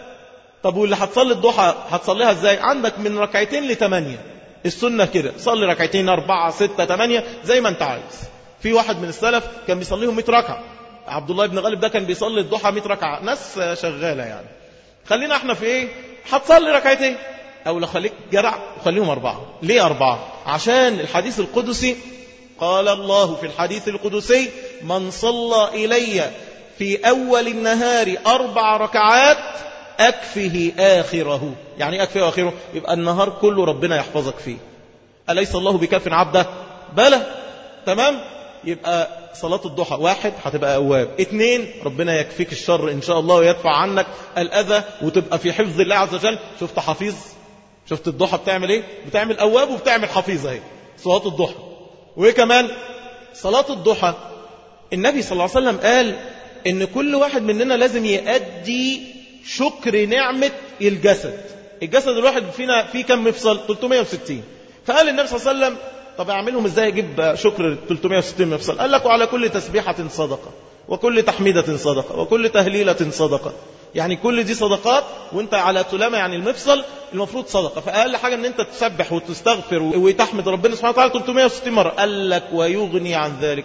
طب واللي هتصلي الضحى هتصليها إزاي؟ عندك من ركعتين ل8. السنة كده صلي ركعتين 4 6 8 زي ما أنت عايز. في واحد من السلف كان بيصليهم 100 ركعة. عبد الله بن غالب ده كان بيصلي الضحى 100 ركعة. ناس شغالة يعني. خلينا احنا في إيه؟ هتصلي ركعتين أو لو خليك جرع وخليهم 4. ليه 4؟ عشان الحديث القدسي قال الله في الحديث القدسي من صلى إلي في أول النهار 4 ركعات أكفه آخره. يعني أكفه آخره يبقى النهار كله ربنا يحفظك فيه. أليس الله بكاف عبده؟ بلى. تمام. يبقى صلاة الضحى 1 هتبقى أواب، 2 ربنا يكفيك الشر إن شاء الله ويدفع عنك الأذى وتبقى في حفظ الله عز وجل. شفت حفيظ؟ شفت الضحى بتعمل ايه؟ بتعمل أواب وبتعمل حفيظ اهي صلاة الضحى. وايه كمان؟ صلاة الضحى النبي صلى الله عليه وسلم قال ان كل واحد مننا لازم يؤدي شكر نعمة الجسد. الجسد الواحد فينا فيه كم مفصل؟ 360. فقال النبي صلى الله عليه وسلم طب اعملهم ازاي اجيب شكر 360 مفصل؟ قال لك وعلى كل تسبيحة صدقة، وكل تحميدة صدقة، وكل تهليلة صدقة. يعني كل دي صدقات، وانت على تلامة يعني المفصل المفروض صدقة. فأقل حاجة ان انت تسبح وتستغفر وتحمد ربنا سبحانه وتعالى 360 مرة. قال لك ويغني عن ذلك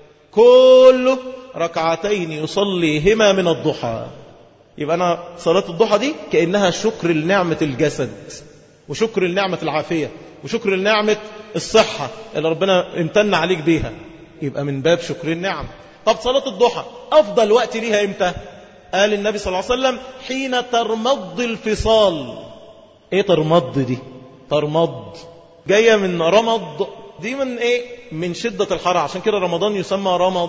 كله ركعتين يصليهما من الضحى. يبقى أنا صلاة الضحى دي كأنها شكر لنعمة الجسد، وشكر لنعمة العافية، وشكر لنعمة الصحة اللي ربنا امتن عليك بيها. يبقى من باب شكر النعم. طب صلاة الضحى أفضل وقت ليها إمتى؟ قال النبي صلى الله عليه وسلم حين ترمض الفصال. إيه ترمض دي؟ ترمض جاية من رمض، دي من إيه؟ من شدة الحر. عشان كده رمضان يسمى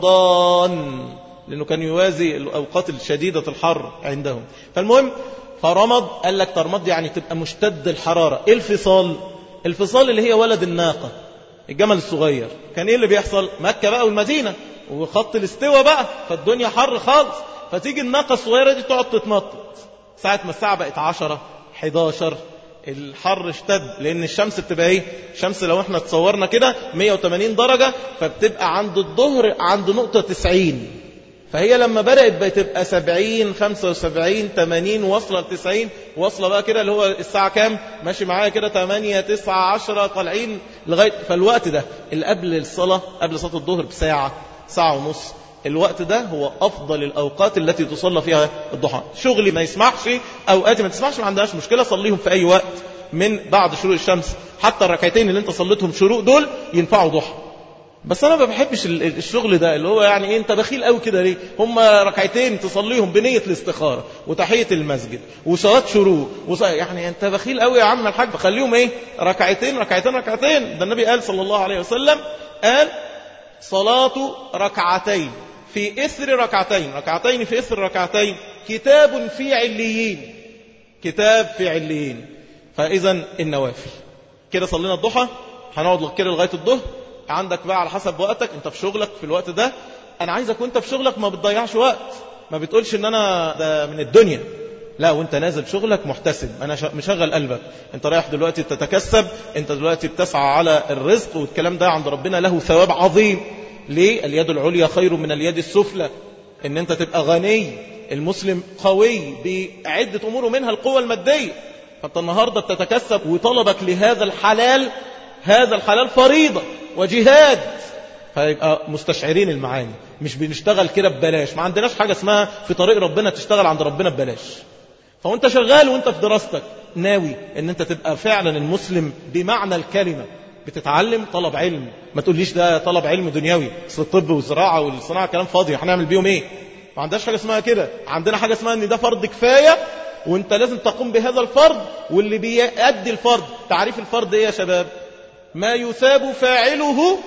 رمضان، لأنه كان يوازي الأوقات الشديدة الحر عندهم. فالمهم فرمض، قال لك ترمض يعني تبقى مشتد الحرارة. إيه الفصال؟ الفصال اللي هي ولد الناقة، الجمل الصغير. كان إيه اللي بيحصل؟ مكة بقى والمدينة وخط الاستوى بقى، فالدنيا حر خالص. فتيجي الناقة الصغيرة دي تقعد تتنطط. ساعة ما الساعة بقت 10 11 الحر اشتد، لأن الشمس بتبقى ايه؟ الشمس لو احنا تصورنا كده 180 درجة، فبتبقى عند الظهر عند نقطة 90. فهي لما بدأت بتبقى 70 75 80 واصلة ل 90، واصلة بقى كده اللي هو الساعة كام؟ ماشي معايا كده 8 9 10 طالعين لغاية. فالوقت ده اللي قبل الصلاة، قبل صلاة الظهر بساعة ساعة ونص، الوقت ده هو أفضل الأوقات التي تصلى فيها الضحى. شغلي ما يسمحش، أوقاتي ما تسمحش، ما عندهاش مشكلة، صليهم في أي وقت من بعد شروق الشمس. حتى الركعتين اللي انت صليتهم شروق دول ينفعوا ضحى. بس أنا ما بحبش الشغل ده اللي هو يعني إيه، أنت بخيل قوي كده ليه؟ هم ركعتين تصليهم بنية الاستخارة وتحية المسجد وصلاة شروق يعني أنت بخيل قوي يا عم الحاج. خليهم إيه؟ ركعتين ركعتين ركعتين. ده النبي قال صلى الله عليه وسلم، قال صلاة ركعتين في إثر ركعتين، ركعتين في إثر ركعتين، كتاب في عليين، كتاب في عليين. فإذا النوافل كده صلينا الضحى، هنقعد كده لغاية الظهر. عندك بقى على حسب وقتك، انت في شغلك في الوقت ده، انا عايزك وانت في شغلك ما بتضيعش وقت، ما بتقولش ان انا ده من الدنيا، لا، وانت نازل شغلك محتسب، انا مشغل قلبك، انت رايح دلوقتي تتكسب، انت دلوقتي بتسعى على الرزق، والكلام ده عند ربنا له ثواب عظيم. ليه؟ اليد العليا خير من اليد السفلى. ان انت تبقى غني، المسلم قوي بعدة امور منها القوة المادية. فانت النهاردة تتكسب، وطلبك لهذا الحلال، هذا الحلال فريضة وجهاد. فيبقى مستشعرين المعاني، مش بنشتغل كده ببلاش. ما عندناش حاجة اسمها في طريق ربنا تشتغل عند ربنا ببلاش. فوانت شغال وانت في دراستك ناوي ان انت تبقى فعلا المسلم بمعنى الكلمة، بتتعلم طلب علم. ما تقوليش ده طلب علم دنيوي، اصل الطب والزراعة والصناعة كلام فاضي، هنعمل بيهم ايه؟ ما عندناش حاجة اسمها كده. عندنا حاجة اسمها ان ده فرض كفاية، وانت لازم تقوم بهذا الفرض. واللي بيأدي الفرض، تعريف الفرض ايه يا شباب؟ ما يثاب فاعله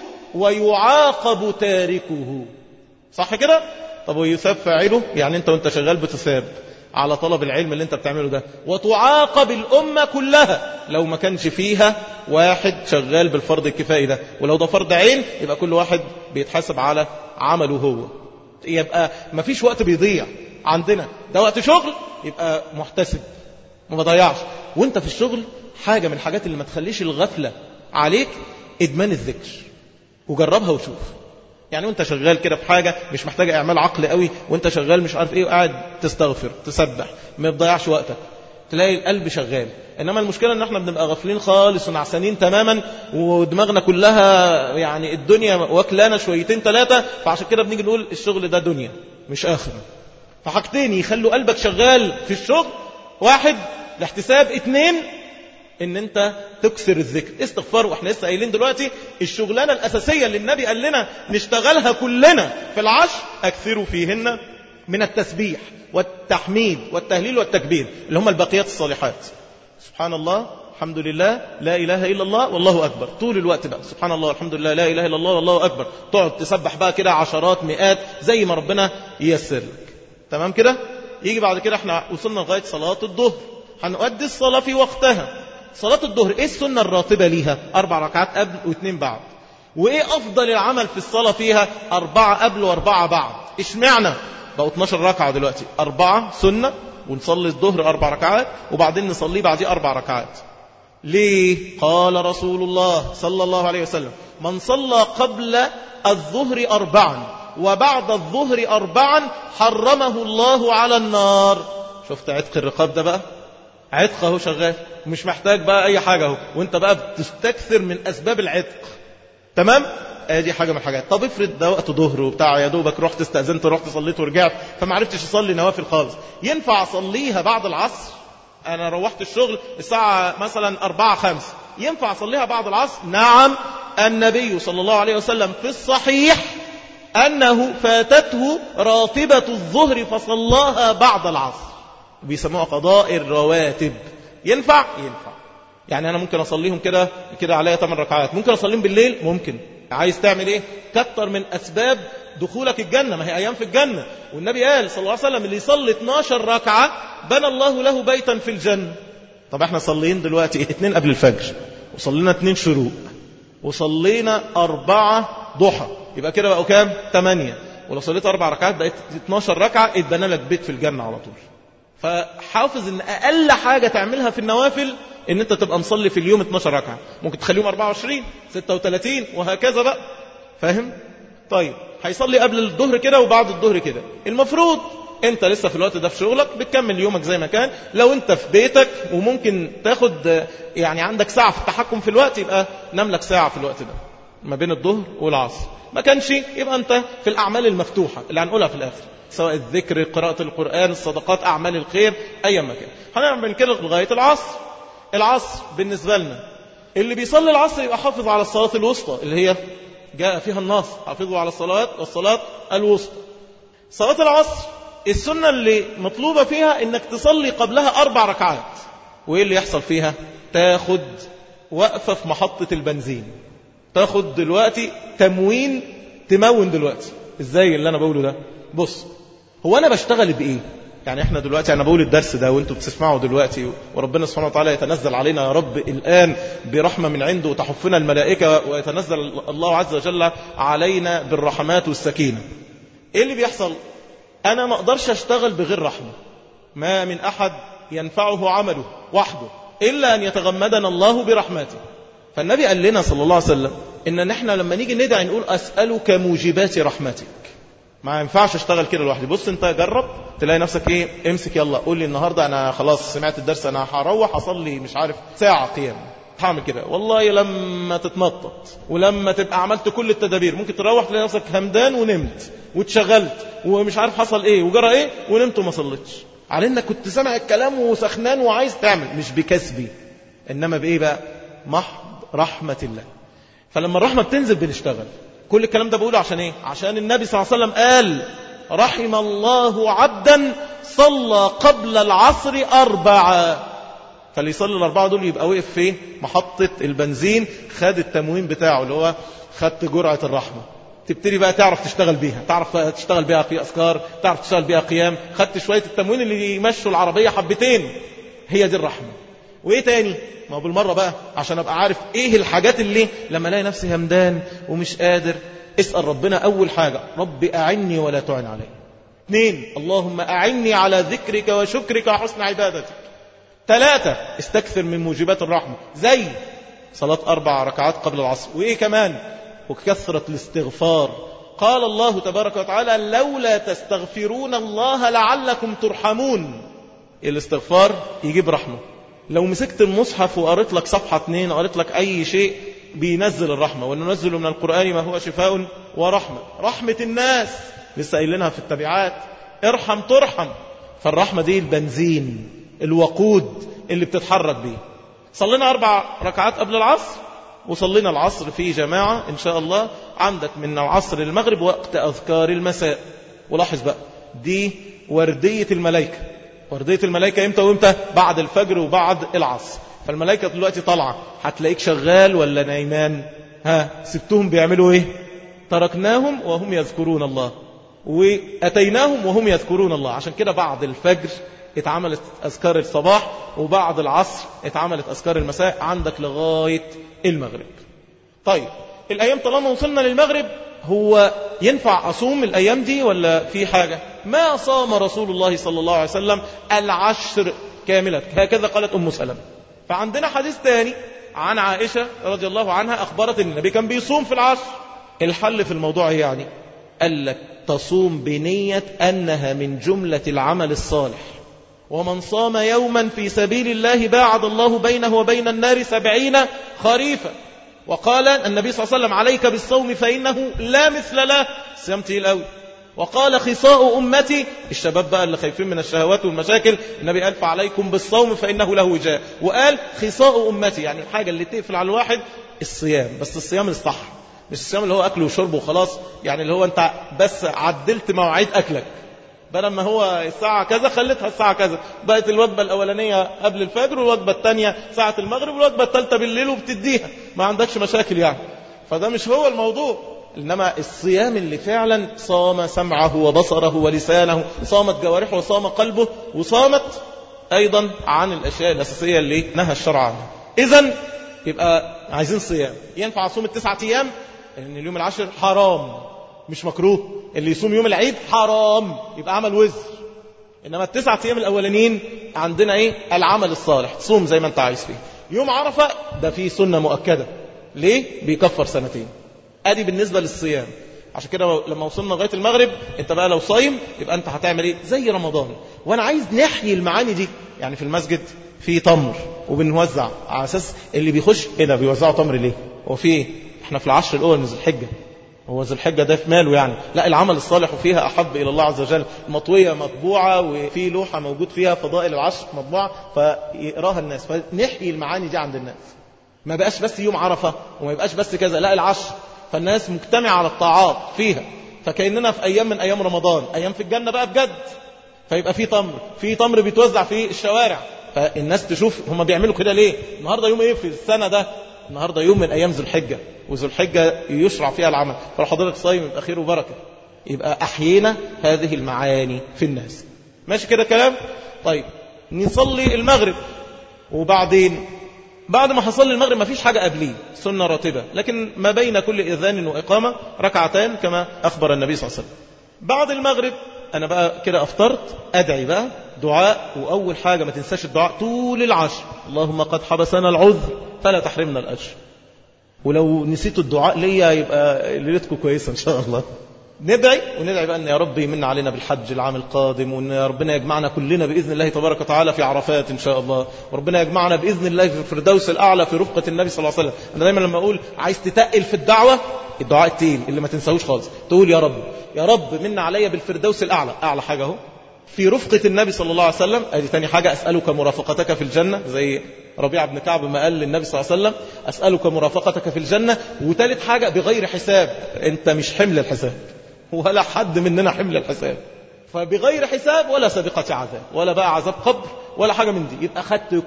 ويعاقب تاركه. صح كده؟ طب ويثاب فاعله يعني انت وانت شغال بتثاب على طلب العلم اللي انت بتعمله ده، وتعاقب الأمة كلها لو ما كانش فيها واحد شغال بالفرض الكفائي ده. ولو ده فرض عين يبقى كل واحد بيتحاسب على عمله هو. يبقى ما فيش وقت بيضيع عندنا، ده وقت شغل يبقى محتسب ما بضيعش. وانت في الشغل حاجة من الحاجات اللي ما تخليش الغفلة عليك إدمان الذكر، وجربها وشوف. يعني وانت شغال كده في حاجة مش محتاجة اعمال عقل قوي، وانت شغال مش عارف ايه وقاعد تستغفر تسبح، ما بتضيعش وقتك، تلاقي القلب شغال. انما المشكلة ان احنا بنبقى غافلين خالص ونعسانين تماما، ودماغنا كلها يعني الدنيا واكلانا شويتين ثلاثة. فعشان كده بنيجي نقول الشغل ده دنيا مش آخرة. فحاجتين يخلوا قلبك شغال في الشغل: واحد الاحتساب، اتنين ان انت تكسر الذكر، استغفار. واحنا لسه قايلين دلوقتي الشغلانه الاساسيه اللي النبي قال لنا نشتغلها كلنا في العشر: اكثروا فيهن من التسبيح والتحميد والتهليل والتكبير، اللي هم الباقيات الصالحات. سبحان الله، الحمد لله، لا اله الا الله، والله اكبر. طول الوقت بقى سبحان الله، الحمد لله، لا اله الا الله، والله اكبر. تقعد تسبح بقى كده عشرات مئات زي ما ربنا ييسر لك. تمام كده؟ يجي بعد كده احنا وصلنا لغايه صلاه الظهر، هنؤدي الصلاه في وقتها. صلاة الظهر ايه السنة الراتبة ليها؟ 4 ركعات قبل و2 بعد. وايه افضل العمل في الصلاة فيها؟ 4 قبل و4 بعد. اشمعنى بقوا 12 ركعة دلوقتي؟ 4 سنة، ونصلي الظهر 4 ركعات، وبعدين نصلي بعديه 4 ركعات. ليه؟ قال رسول الله صلى الله عليه وسلم: من صلى قبل الظهر 4 وبعد الظهر 4 حرمه الله على النار. شفت عتق الرقاب ده بقى؟ عتق اهو شغال ومش محتاج بقى اي حاجة اهو، وانت بقى بتستكثر من اسباب العتق. تمام؟ دي حاجة من الحاجات. طب افرض ده وقت ظهر وبتاع، يا دوبك رحت استأذنت ورحت صليت ورجعت فما عرفتش اصلي نوافل خالص، ينفع اصليها بعد العصر؟ انا روحت الشغل الساعة مثلا 4-5، ينفع اصليها بعد العصر؟ نعم. النبي صلى الله عليه وسلم في الصحيح انه فاتته راتبة الظهر فصلاها بعد العصر، بيسموها قضاء الرواتب. ينفع؟ ينفع. يعني انا ممكن اصليهم كده عليا 8 ركعات، ممكن اصليهم بالليل، ممكن. عايز تعمل ايه؟ كتر من اسباب دخولك الجنة، ما هي ايام في الجنة. والنبي قال صلى الله عليه وسلم اللي يصلي 12 ركعة بنى الله له بيتا في الجنة. طب احنا صليين دلوقتي 2 قبل الفجر، وصلينا 2 شروق، وصلينا 4 ضحى، يبقى كده بقوا كام؟ 8. ولو صليت 4 ركعات بقيت 12 ركعة، اتبنى لك بيت في الجنة على طول. فحافظ ان اقل حاجة تعملها في النوافل ان انت تبقى مصلي في اليوم 12 ركعة، ممكن تخليهم 24 36 وهكذا بقى. فاهم؟ طيب هيصلي قبل الظهر كده وبعد الظهر كده. المفروض انت لسه في الوقت ده في شغلك بتكمل يومك زي ما كان. لو انت في بيتك وممكن تاخد يعني عندك ساعة في التحكم في الوقت، يبقى نام لك ساعة في الوقت ده ما بين الظهر والعصر. ما كانش يبقى انت في الاعمال المفتوحة اللي هنقولها في الاخر، سواء الذكر، قراءة القرآن، الصدقات، اعمال الخير، اي مكان. هنعمل كده لغاية العصر. العصر بالنسبة لنا اللي بيصلي العصر يبقى حافظ على الصلاة الوسطى اللي هي جاء فيها النص، حافظوا على الصلاة والصلاة الوسطى. صلاة العصر السنة اللي مطلوبة فيها انك تصلي قبلها 4 ركعات. وايه اللي يحصل فيها؟ تاخد وقفة في محطة البنزين، تاخد دلوقتي تموين، تمون دلوقتي. ازاي اللي انا بقوله ده؟ بص، هو انا بشتغل بايه؟ يعني احنا دلوقتي انا بقول الدرس ده وانتوا بتسمعوا دلوقتي، وربنا سبحانه وتعالى يتنزل علينا يا رب الآن برحمة من عنده وتحفنا الملائكة، ويتنزل الله عز وجل علينا بالرحمات والسكينة. ايه اللي بيحصل؟ انا ما اقدرش اشتغل بغير رحمة. ما من احد ينفعه عمله وحده الا ان يتغمدنا الله برحمته. فالنبي قال لنا صلى الله عليه وسلم ان نحن لما نيجي ندعي نقول اسألك موجبات رحمتك. ما ينفعش اشتغل كده لوحدي. بص انت جرب تلاقي نفسك ايه، امسك يلا قول لي النهاردة انا خلاص سمعت الدرس، انا هروح اصلي مش عارف ساعة قيام، هعمل كده. والله لما تتنطط ولما تبقى عملت كل التدابير ممكن تروح تلاقي نفسك همدان ونمت واتشغلت ومش عارف حصل ايه وجرى ايه ونمت وما صليتش، على انك كنت سامع الكلام وسخنان وعايز تعمل، مش بكسبي انما بايه بقى؟ محض رحمة الله. فلما الرحمة بتنزل بنشتغل. كل الكلام ده بقوله عشان ايه؟ عشان النبي صلى الله عليه وسلم قال رحم الله عبدا صلى قبل العصر 4. فاللي يصلي 4 دول يبقى وقف في محطة البنزين، خد التموين بتاعه اللي هو خدت جرعة الرحمة. تبتدي بقى تعرف تشتغل بيها، تعرف تشتغل بيها في أذكار، تعرف تشتغل بيها قيام، خدت شوية التموين اللي يمشوا العربية حبتين. هي دي الرحمة. وايه تاني؟ ما هو بالمرة بقى عشان ابقى عارف ايه الحاجات اللي لما الاقي نفسي همدان ومش قادر، اسأل ربنا اول حاجة رب اعني ولا تعن علي. 2 اللهم اعني على ذكرك وشكرك وحسن عبادتك. 3 استكثر من موجبات الرحمة زي صلاة 4 ركعات قبل العصر. وايه كمان؟ وكثرة الاستغفار. قال الله تبارك وتعالى لولا تستغفرون الله لعلكم ترحمون. الاستغفار يجيب رحمة. لو مسكت المصحف وقريت لك صفحة 2 قريت لك أي شيء بينزل الرحمة. وننزل من القرآن ما هو شفاء ورحمة. رحمة الناس لسه قايلينها في التبعات، ارحم ترحم. فالرحمة دي البنزين، الوقود اللي بتتحرك بيه. صلينا 4 ركعات قبل العصر، وصلينا العصر في جماعة إن شاء الله. عندك من العصر للمغرب وقت أذكار المساء. ولاحظ بقى دي وردية الملائكة. وردية الملائكة امتى وامتى؟ بعد الفجر وبعد العصر. فالملائكة دلوقتي طالعة، هتلاقيك شغال ولا نايمان؟ سبتهم بيعملوا ايه؟ تركناهم وهم يذكرون الله، وأتيناهم وهم يذكرون الله. عشان كده بعد الفجر اتعملت أذكار الصباح، وبعد العصر اتعملت أذكار المساء، عندك لغاية المغرب. طيب الأيام طالما وصلنا للمغرب، هو ينفع أصوم الأيام دي ولا في حاجة؟ ما صام رسول الله صلى الله عليه وسلم 10 كاملة، هكذا قالت أم سلمة. فعندنا حديث تاني عن عائشة رضي الله عنها أخبرت أن النبي كان بيصوم في 10. الحل في الموضوع يعني قال لك تصوم بنية أنها من جملة العمل الصالح. ومن صام يوما في سبيل الله باعد الله بينه وبين النار 70 خريفا. وقال النبي صلى الله عليه وسلم عليك بالصوم فإنه لا مثل له، صيام تقيل قوي. وقال خصاء أمتي، الشباب بقى اللي خايفين من الشهوات والمشاكل، النبي قال فعليكم بالصوم فإنه له وجاء. وقال خصاء أمتي، يعني الحاجة اللي تقفل على الواحد الصيام، بس الصيام الصح، مش الصيام اللي هو أكل وشرب وخلاص، يعني اللي هو أنت بس عدلت مواعيد أكلك، بدل ما هو الساعة كذا خلتها الساعة كذا، بقت الوجبة الأولانية قبل الفجر والوجبة الثانية ساعة المغرب والوجبة الثالثة بالليل وبتديها، ما عندكش مشاكل يعني. فده مش هو الموضوع، إنما الصيام اللي فعلا صام سمعه وبصره ولسانه، صامت جوارحه وصام قلبه، وصامت أيضا عن الأشياء الأساسية اللي نهى الشرع عنها. إذن يبقى عايزين صيام. ينفع أصوم 9 أيام؟ لأن اليوم العاشر حرام مش مكروه، اللي يصوم يوم العيد حرام يبقى عمل وزر. إنما 9 أيام الأولانيين عندنا إيه؟ العمل الصالح، صوم زي ما أنت عايز فيه. يوم عرفة ده فيه سنة مؤكدة، ليه؟ بيكفر 2 سنين. ادي بالنسبة للصيام. عشان كده لما وصلنا لغاية المغرب، انت بقى لو صايم يبقى انت هتعمل ايه؟ زي رمضان. وانا عايز نحيي المعاني دي. يعني في المسجد في تمر وبنوزع على اساس اللي بيخش ايه ده بيوزعوا تمر ليه؟ هو في ايه؟ احنا في العشر الاول من ذي الحجة، هو ذي الحجة ده في ماله يعني؟ لا، العمل الصالح وفيها احب الى الله عز وجل، مطوية مطبوعة وفي لوحة موجود فيها فضائل العشر مطبوعة فيقراها الناس، فنحيي المعاني دي عند الناس. ما بقاش بس يوم عرفة وما يبقاش بس كذا، لا العشر، فالناس مجتمعة على الطاعات فيها، فكأننا في أيام من أيام رمضان، أيام في الجنة بقى بجد. فيبقى في تمر بيتوزع في الشوارع، فالناس تشوف هم بيعملوا كده ليه. النهاردة يوم ايه في السنة ده؟ النهاردة يوم من أيام ذو الحجة، وذو الحجة يشرع فيها العمل، فلو حضرتك صايم يبقى خير وبركة. يبقى أحيينا هذه المعاني في الناس. ماشي كده كلام؟ طيب نصلي المغرب، وبعدين بعد ما حصل المغرب ما فيش حاجة قبليه، سنة راتبة، لكن ما بين كل إذان وإقامة 2 ركعتان كما أخبر النبي صلى الله عليه وسلم. بعد المغرب أنا بقى كده أفطرت، أدعي بقى دعاء. وأول حاجة ما تنساش الدعاء طول العشر، اللهم قد حبسنا العذر فلا تحرمنا الأجر. ولو نسيتوا الدعاء ليا يبقى ليلتكم كويسة إن شاء الله. ندعي بقى أن يا رب يمن علينا بالحج العام القادم، وأن يا ربنا يجمعنا كلنا بإذن الله تبارك وتعالى في عرفات إن شاء الله، وربنا يجمعنا بإذن الله في الفردوس الأعلى في رفقة النبي صلى الله عليه وسلم. أنا دايما لما أقول عايز تتقل في الدعوة، الدعاء التقيل اللي ما تنساهوش خالص، تقول يا رب من عليا بالفردوس الأعلى، أعلى حاجة اهو في رفقة النبي صلى الله عليه وسلم. ادي تاني حاجة، أسألك مرافقتك في الجنة، زي ربيعة بن كعب ما قال للنبي صلى الله عليه وسلم أسألك مرافقتك في الجنة. وثالث حاجة بغير حساب، أنت مش حمل الحساب ولا حد مننا حمل الحساب، فبغير حساب ولا سابقة عذاب ولا بقى عذاب قبر ولا حاجة من دي، يبقى أخذت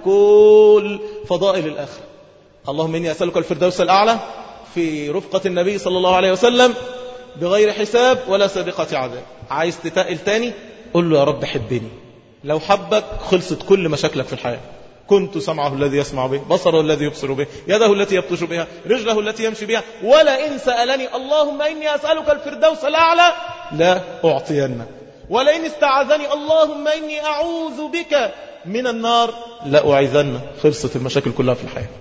كل فضائل الآخرة. اللهم إني أسألك الفردوس الأعلى في رفقة النبي صلى الله عليه وسلم بغير حساب ولا سابقة عذاب. عايز تتقل تاني، قل له يا رب حبني، لو حبك خلصت كل مشاكلك في الحياة. كنت سمعه الذي يسمع به، بصره الذي يبصر به، يده التي يبطش بها، رجله التي يمشي بها، ولئن سألني اللهم إني أسألك الفردوس الأعلى لا أعطينه، ولئن استعاذني اللهم إني أعوذ بك من النار لا أعيذنه. خلصت المشاكل كلها في الحياة.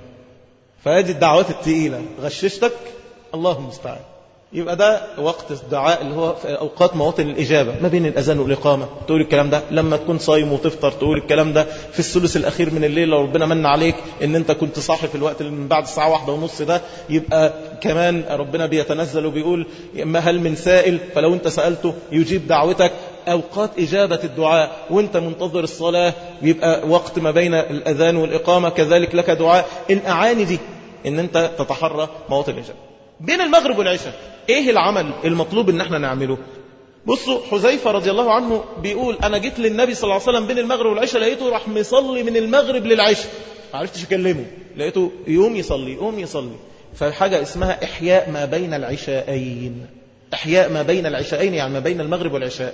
فهذه الدعوات الثقيلة غششتك، اللهم استعان. يبقى ده وقت الدعاء اللي هو في أوقات مواطن الإجابة، ما بين الأذان والإقامة تقول الكلام ده، لما تكون صايم وتفطر تقول الكلام ده، في الثلث الأخير من الليل لو ربنا من عليك إن أنت كنت صاحي في الوقت اللي من بعد الساعة 1:30 ده، يبقى كمان ربنا بيتنزل وبيقول ما هل من سائل، فلو أنت سألته يجيب دعوتك. أوقات إجابة الدعاء وأنت منتظر الصلاة، يبقى وقت ما بين الأذان والإقامة كذلك لك دعاء. الأعاني دي إن أنت تتحرى مواطن الإجابة. بين المغرب والعشاء ايه العمل المطلوب ان احنا نعمله؟ بصوا، حذيفة رضي الله عنه بيقول انا جيت للنبي صلى الله عليه وسلم بين المغرب والعشاء، لقيته راح مصلي من المغرب للعشاء، ما عرفتش اكلمه، لقيته يوم يصلي. فحاجة اسمها احياء ما بين العشاءين. احياء ما بين العشاءين يعني ما بين المغرب والعشاء.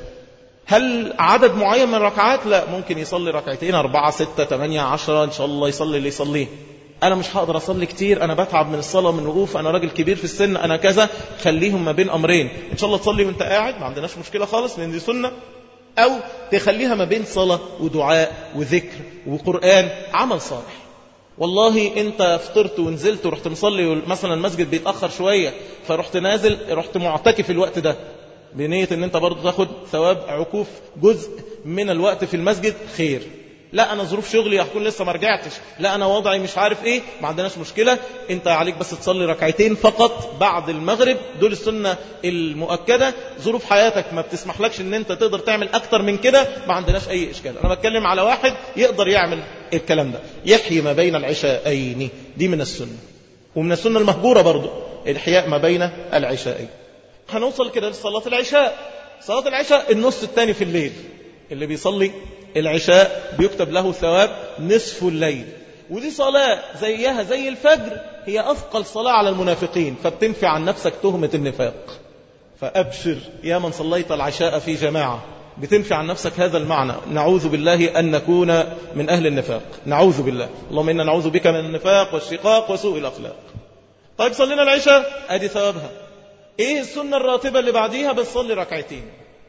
هل عدد معين من الركعات؟ لا، ممكن يصلي 2 4 6 8 10 ان شاء الله، يصلي اللي يصليه. أنا مش هقدر أصلي كتير، أنا بتعب من الصلاة من الوقوف، أنا راجل كبير في السن، أنا كذا، خليهم ما بين أمرين. إن شاء الله تصلي وانت قاعد، ما عندناش مشكلة خالص لأن دي سنة، أو تخليها ما بين صلاة ودعاء وذكر وقرآن، عمل صالح. والله أنت فطرت ونزلت ورحت مصلي، مثلا المسجد بيتأخر شوية فرحت نازل، رحت معتكف الوقت ده، بنية ان انت برضو تاخد ثواب عكوف جزء من الوقت في المسجد، خير. لا انا ظروف شغلي هكون لسه ما رجعتش، لا انا وضعي مش عارف ايه، ما عندناش مشكلة، انت عليك بس تصلي ركعتين فقط بعد المغرب، دول السنة المؤكدة. ظروف حياتك ما بتسمحلكش ان انت تقدر تعمل اكتر من كده، ما عندناش اي اشكال. انا بتكلم على واحد يقدر يعمل الكلام ده، يحيي ما بين العشاءين، دي من السنة. ومن السنة المهجورة برضو الإحياء ما بين العشاءين. هنوصل كده لصلاة العشاء. صلاة العشاء النص الثاني في الليل، اللي بيصلي العشاء بيكتب له ثواب نصف الليل. ودي صلاة زيها زي الفجر، هي أثقل صلاة على المنافقين، فبتنفي عن نفسك تهمة النفاق. فأبشر يا من صليت العشاء في جماعة، بتنفي عن نفسك هذا المعنى. نعوذ بالله أن نكون من أهل النفاق، نعوذ بالله، اللهم إنا نعوذ بك من النفاق والشقاق وسوء الأخلاق. طيب صلينا العشاء، أدي ثوابها. إيه السنة الراتبة اللي بعديها؟ بتصلي ركعتين.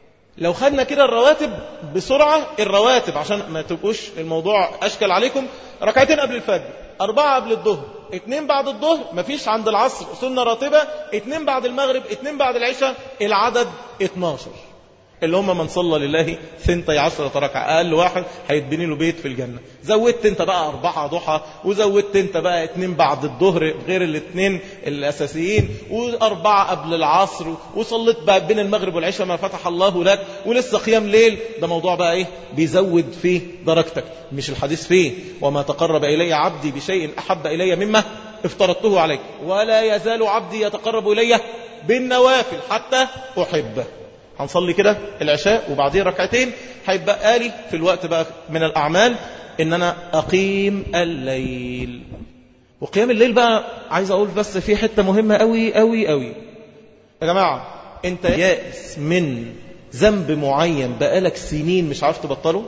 لو خدنا كده الرواتب بسرعة، الرواتب عشان ما تبقوش الموضوع أشكل عليكم، ركعتين قبل الفجر، 4 قبل الظهر، 2 بعد الظهر، مفيش عند العصر سنة راتبة، 2 بعد المغرب، 2 بعد العشاء، العدد 12، اللي هم من صلى لله 12 ركعة. أقل واحد هيتبني له بيت في الجنة. زودت انت بقى 4 ضحى، وزودت انت بقى 2 بعد الظهر غير الاثنين الأساسيين، و4 قبل العصر، وصلت بقى بين المغرب والعشاء ما فتح الله لك، ولسه قيام ليل. ده موضوع بقى ايه؟ بيزود فيه درجتك. مش الحديث فيه وما تقرب إلي عبدي بشيء أحب إلي مما افترضته عليك، ولا يزال عبدي يتقرب إلي بالنوافل حتى أحبه. هنصلي كده العشاء وبعدين ركعتين، هيبقى لي في الوقت بقى من الأعمال إن أنا أقيم الليل. وقيام الليل بقى عايز أقول بس في حتة مهمة أوي أوي أوي. يا جماعة، أنت يائس من ذنب معين بقالك سنين مش عارف تبطله؟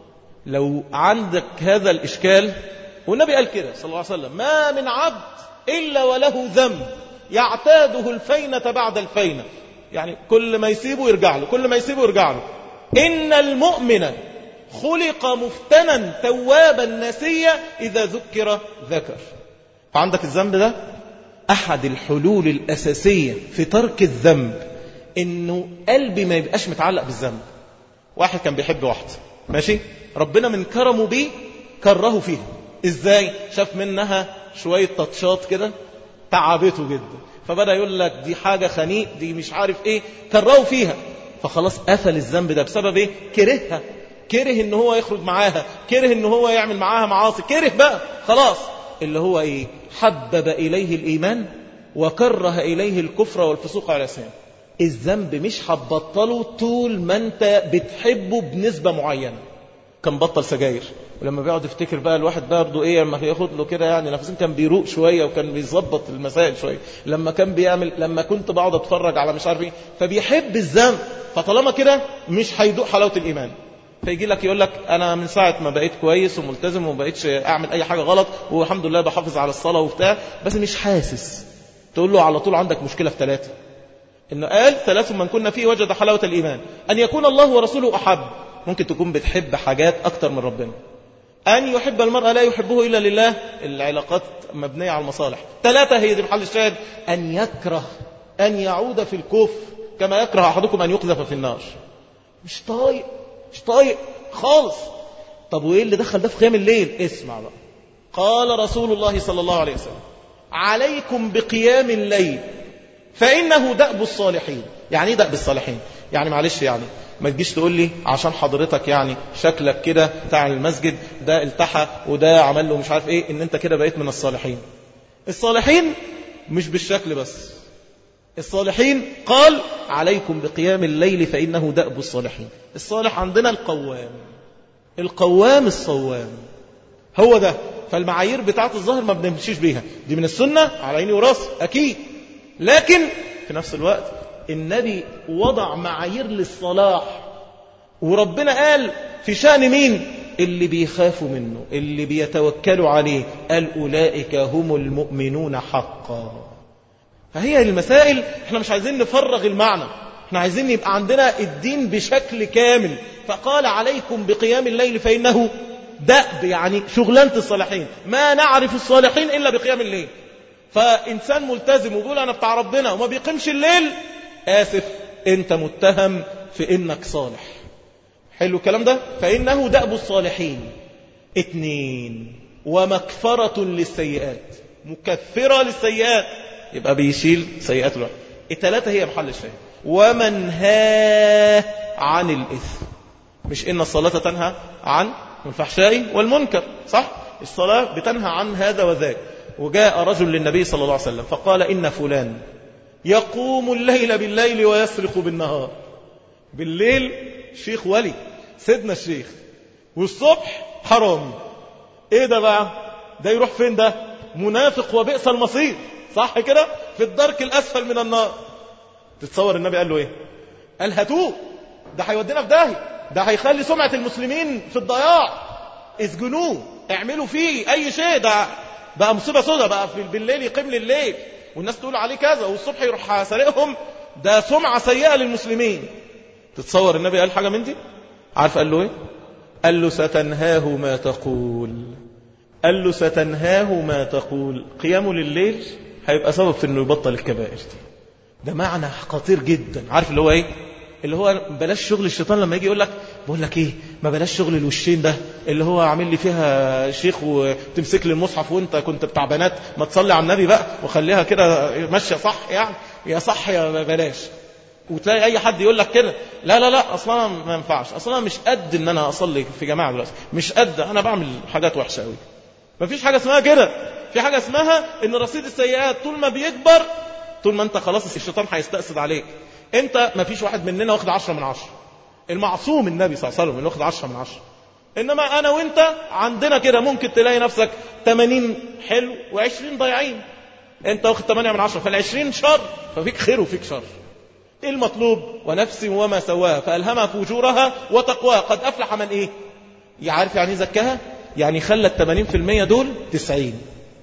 لو عندك هذا الإشكال، والنبي قال كده صلى الله عليه وسلم: ما من عبد إلا وله ذنب يعتاده الفينة بعد الفينة. يعني كل ما يسيبه يرجع له، كل ما يسيبه يرجع له. إن المؤمن خلق مفتنا توابا نسيا إذا ذكر ذكر. فعندك الذنب ده، أحد الحلول الأساسية في ترك الذنب إنه قلبي ما يبقاش متعلق بالذنب. واحد كان بيحب واحدة، ماشي، ربنا من كرمه بيه كرهه فيها. إزاي؟ شاف منها شوية تطشات كده تعبته جدا، فبدأ يقول لك دي حاجة خنيق، دي مش عارف ايه، كرهه فيها. فخلاص قفل الذنب ده بسبب ايه؟ كرهها، كره ان هو يخرج معاها، كره ان هو يعمل معاها معاصي، كره بقى خلاص. اللي هو ايه؟ حبب اليه الايمان وكره اليه الكفر والفسوق والعصيان. الذنب مش هتبطله طول ما انت بتحبه بنسبة معينة. كان بطل سجاير، ولما بيقعد يفتكر بقى الواحد برضه ايه، لما ياخد له كده يعني نفسه، كان بيروق شويه وكان بيظبط المسائل شويه. لما كان بيعمل، لما كنت بقعد اتفرج على مش عارف ايه، فبيحب الذنب. فطالما كده مش هيدوق حلاوه الايمان. فيجي لك يقول لك انا من ساعه ما بقيت كويس وملتزم وما بقيتش اعمل اي حاجه غلط، والحمد لله بحافظ على الصلاه وبتاع، بس مش حاسس. تقول له على طول عندك مشكله في 3. انه قال 3 من كنا فيه وجد حلاوه الايمان: ان يكون الله ورسوله احب. ممكن تكون بتحب حاجات اكتر من ربنا. أن يحب المرأة لا يحبه إلا لله، العلاقات مبنية على المصالح. 3 هي دي محل الشاهد: أن يكره أن يعود في الكفر كما يكره أحدكم أن يقذف في النار. مش طايق خالص. طب وإيه اللي دخل ده في قيام الليل؟ اسمع بقى. قال رسول الله صلى الله عليه وسلم: عليكم بقيام الليل فإنه دأب الصالحين. يعني ايه دأب الصالحين؟ يعني معلش، يعني ما تجيش تقول لي عشان حضرتك يعني شكلك كده بتاع المسجد ده التحى وده عمل له مش عارف ايه ان انت كده بقيت من الصالحين. الصالحين مش بالشكل بس. الصالحين قال عليكم بقيام الليل فإنه دأب الصالحين. الصالح عندنا القوام الصوام، هو ده. فالمعايير بتاعت الظاهر ما بنمشيش بيها، دي من السنة على عيني وراسي أكيد. لكن في نفس الوقت النبي وضع معايير للصلاح، وربنا قال في شأن مين؟ اللي بيخافوا منه، اللي بيتوكلوا عليه، قال أولئك هم المؤمنون حقا. فهي المسائل احنا مش عايزين نفرغ المعنى، احنا عايزين يبقى عندنا الدين بشكل كامل. فقال عليكم بقيام الليل فإنه دأب، يعني شغلانة الصالحين. ما نعرف الصالحين إلا بقيام الليل. فإنسان ملتزم ويقول أنا بتاع ربنا وما بيقيمش الليل، آسف، انت متهم في انك صالح. حلو الكلام ده. فإنه دأب الصالحين. 2 ومكفرة للسيئات، مكفرة للسيئات، يبقى بيشيل سيئات الواحد. 3 هي محل الشيء. ومنهاه عن الإثم. مش إن الصلاة تنهى عن الفحشاء والمنكر، صح؟ الصلاة بتنهى عن هذا وذاك. وجاء رجل للنبي صلى الله عليه وسلم فقال إن فلان يقوم الليل بالليل ويسرق بالنهار. بالليل شيخ ولي سيدنا الشيخ، والصبح حرامي. ايه ده بقى؟ ده يروح فين؟ ده منافق وبئس المصير، صح كده؟ في الدرك الأسفل من النار. تتصور النبي قال له ايه؟ قال هاتوه، ده هيودينا في داهية، ده هيخلي سمعة المسلمين في الضياع، اسجنوه، اعملوا فيه اي شيء، ده بقى مصيبة سودة، بقى بالليل يقيم لليل والناس تقول عليه كذا، والصبح يروح سارقهم، ده سمعة سيئة للمسلمين. تتصور النبي قال حاجة من دي؟ عارف قال له ايه؟ قال له ستنهاه ما تقول. قال له ستنهاه ما تقول. قيامه لليل هيبقى سبب في انه يبطل الكبائر دي. ده معنى خطير جدا. عارف اللي هو ايه؟ اللي هو بلاش شغل الشيطان لما يجي يقول لك بقول لك ايه، ما بلاش شغل الوشين ده اللي هو عامل لي فيها شيخ وتمسك لي المصحف وانت كنت بتاع بنات، ما تصلي على النبي بقى وخليها كده ماشيه صح، يعني يا صح يا بلاش. وتلاقي اي حد يقول لك كده، لا لا لا اصلا ما ينفعش، اصلا مش قد ان انا اصلي في جماعه دلوقتي، مش قد، انا بعمل حاجات وحشه قوي. ما فيش حاجه اسمها كده. في حاجه اسمها ان رصيد السيئات طول ما بيكبر، طول ما انت خلاص الشيطان هيستأسد عليك. انت ما فيش واحد مننا واخد 10 من 10. المعصوم النبي صلى الله عليه وسلم اللي واخد 10 من 10. انما انا وانت عندنا كده ممكن تلاقي نفسك 80 حلو و20 ضايعين. انت واخد 8 من 10، فال20 شر، ففيك خير وفيك شر. ايه المطلوب؟ ونفس وما سواها فألهمها فجورها وتقواها قد أفلح من ايه؟ يعرف يعني زكاها، يعني خلى 80% دول 90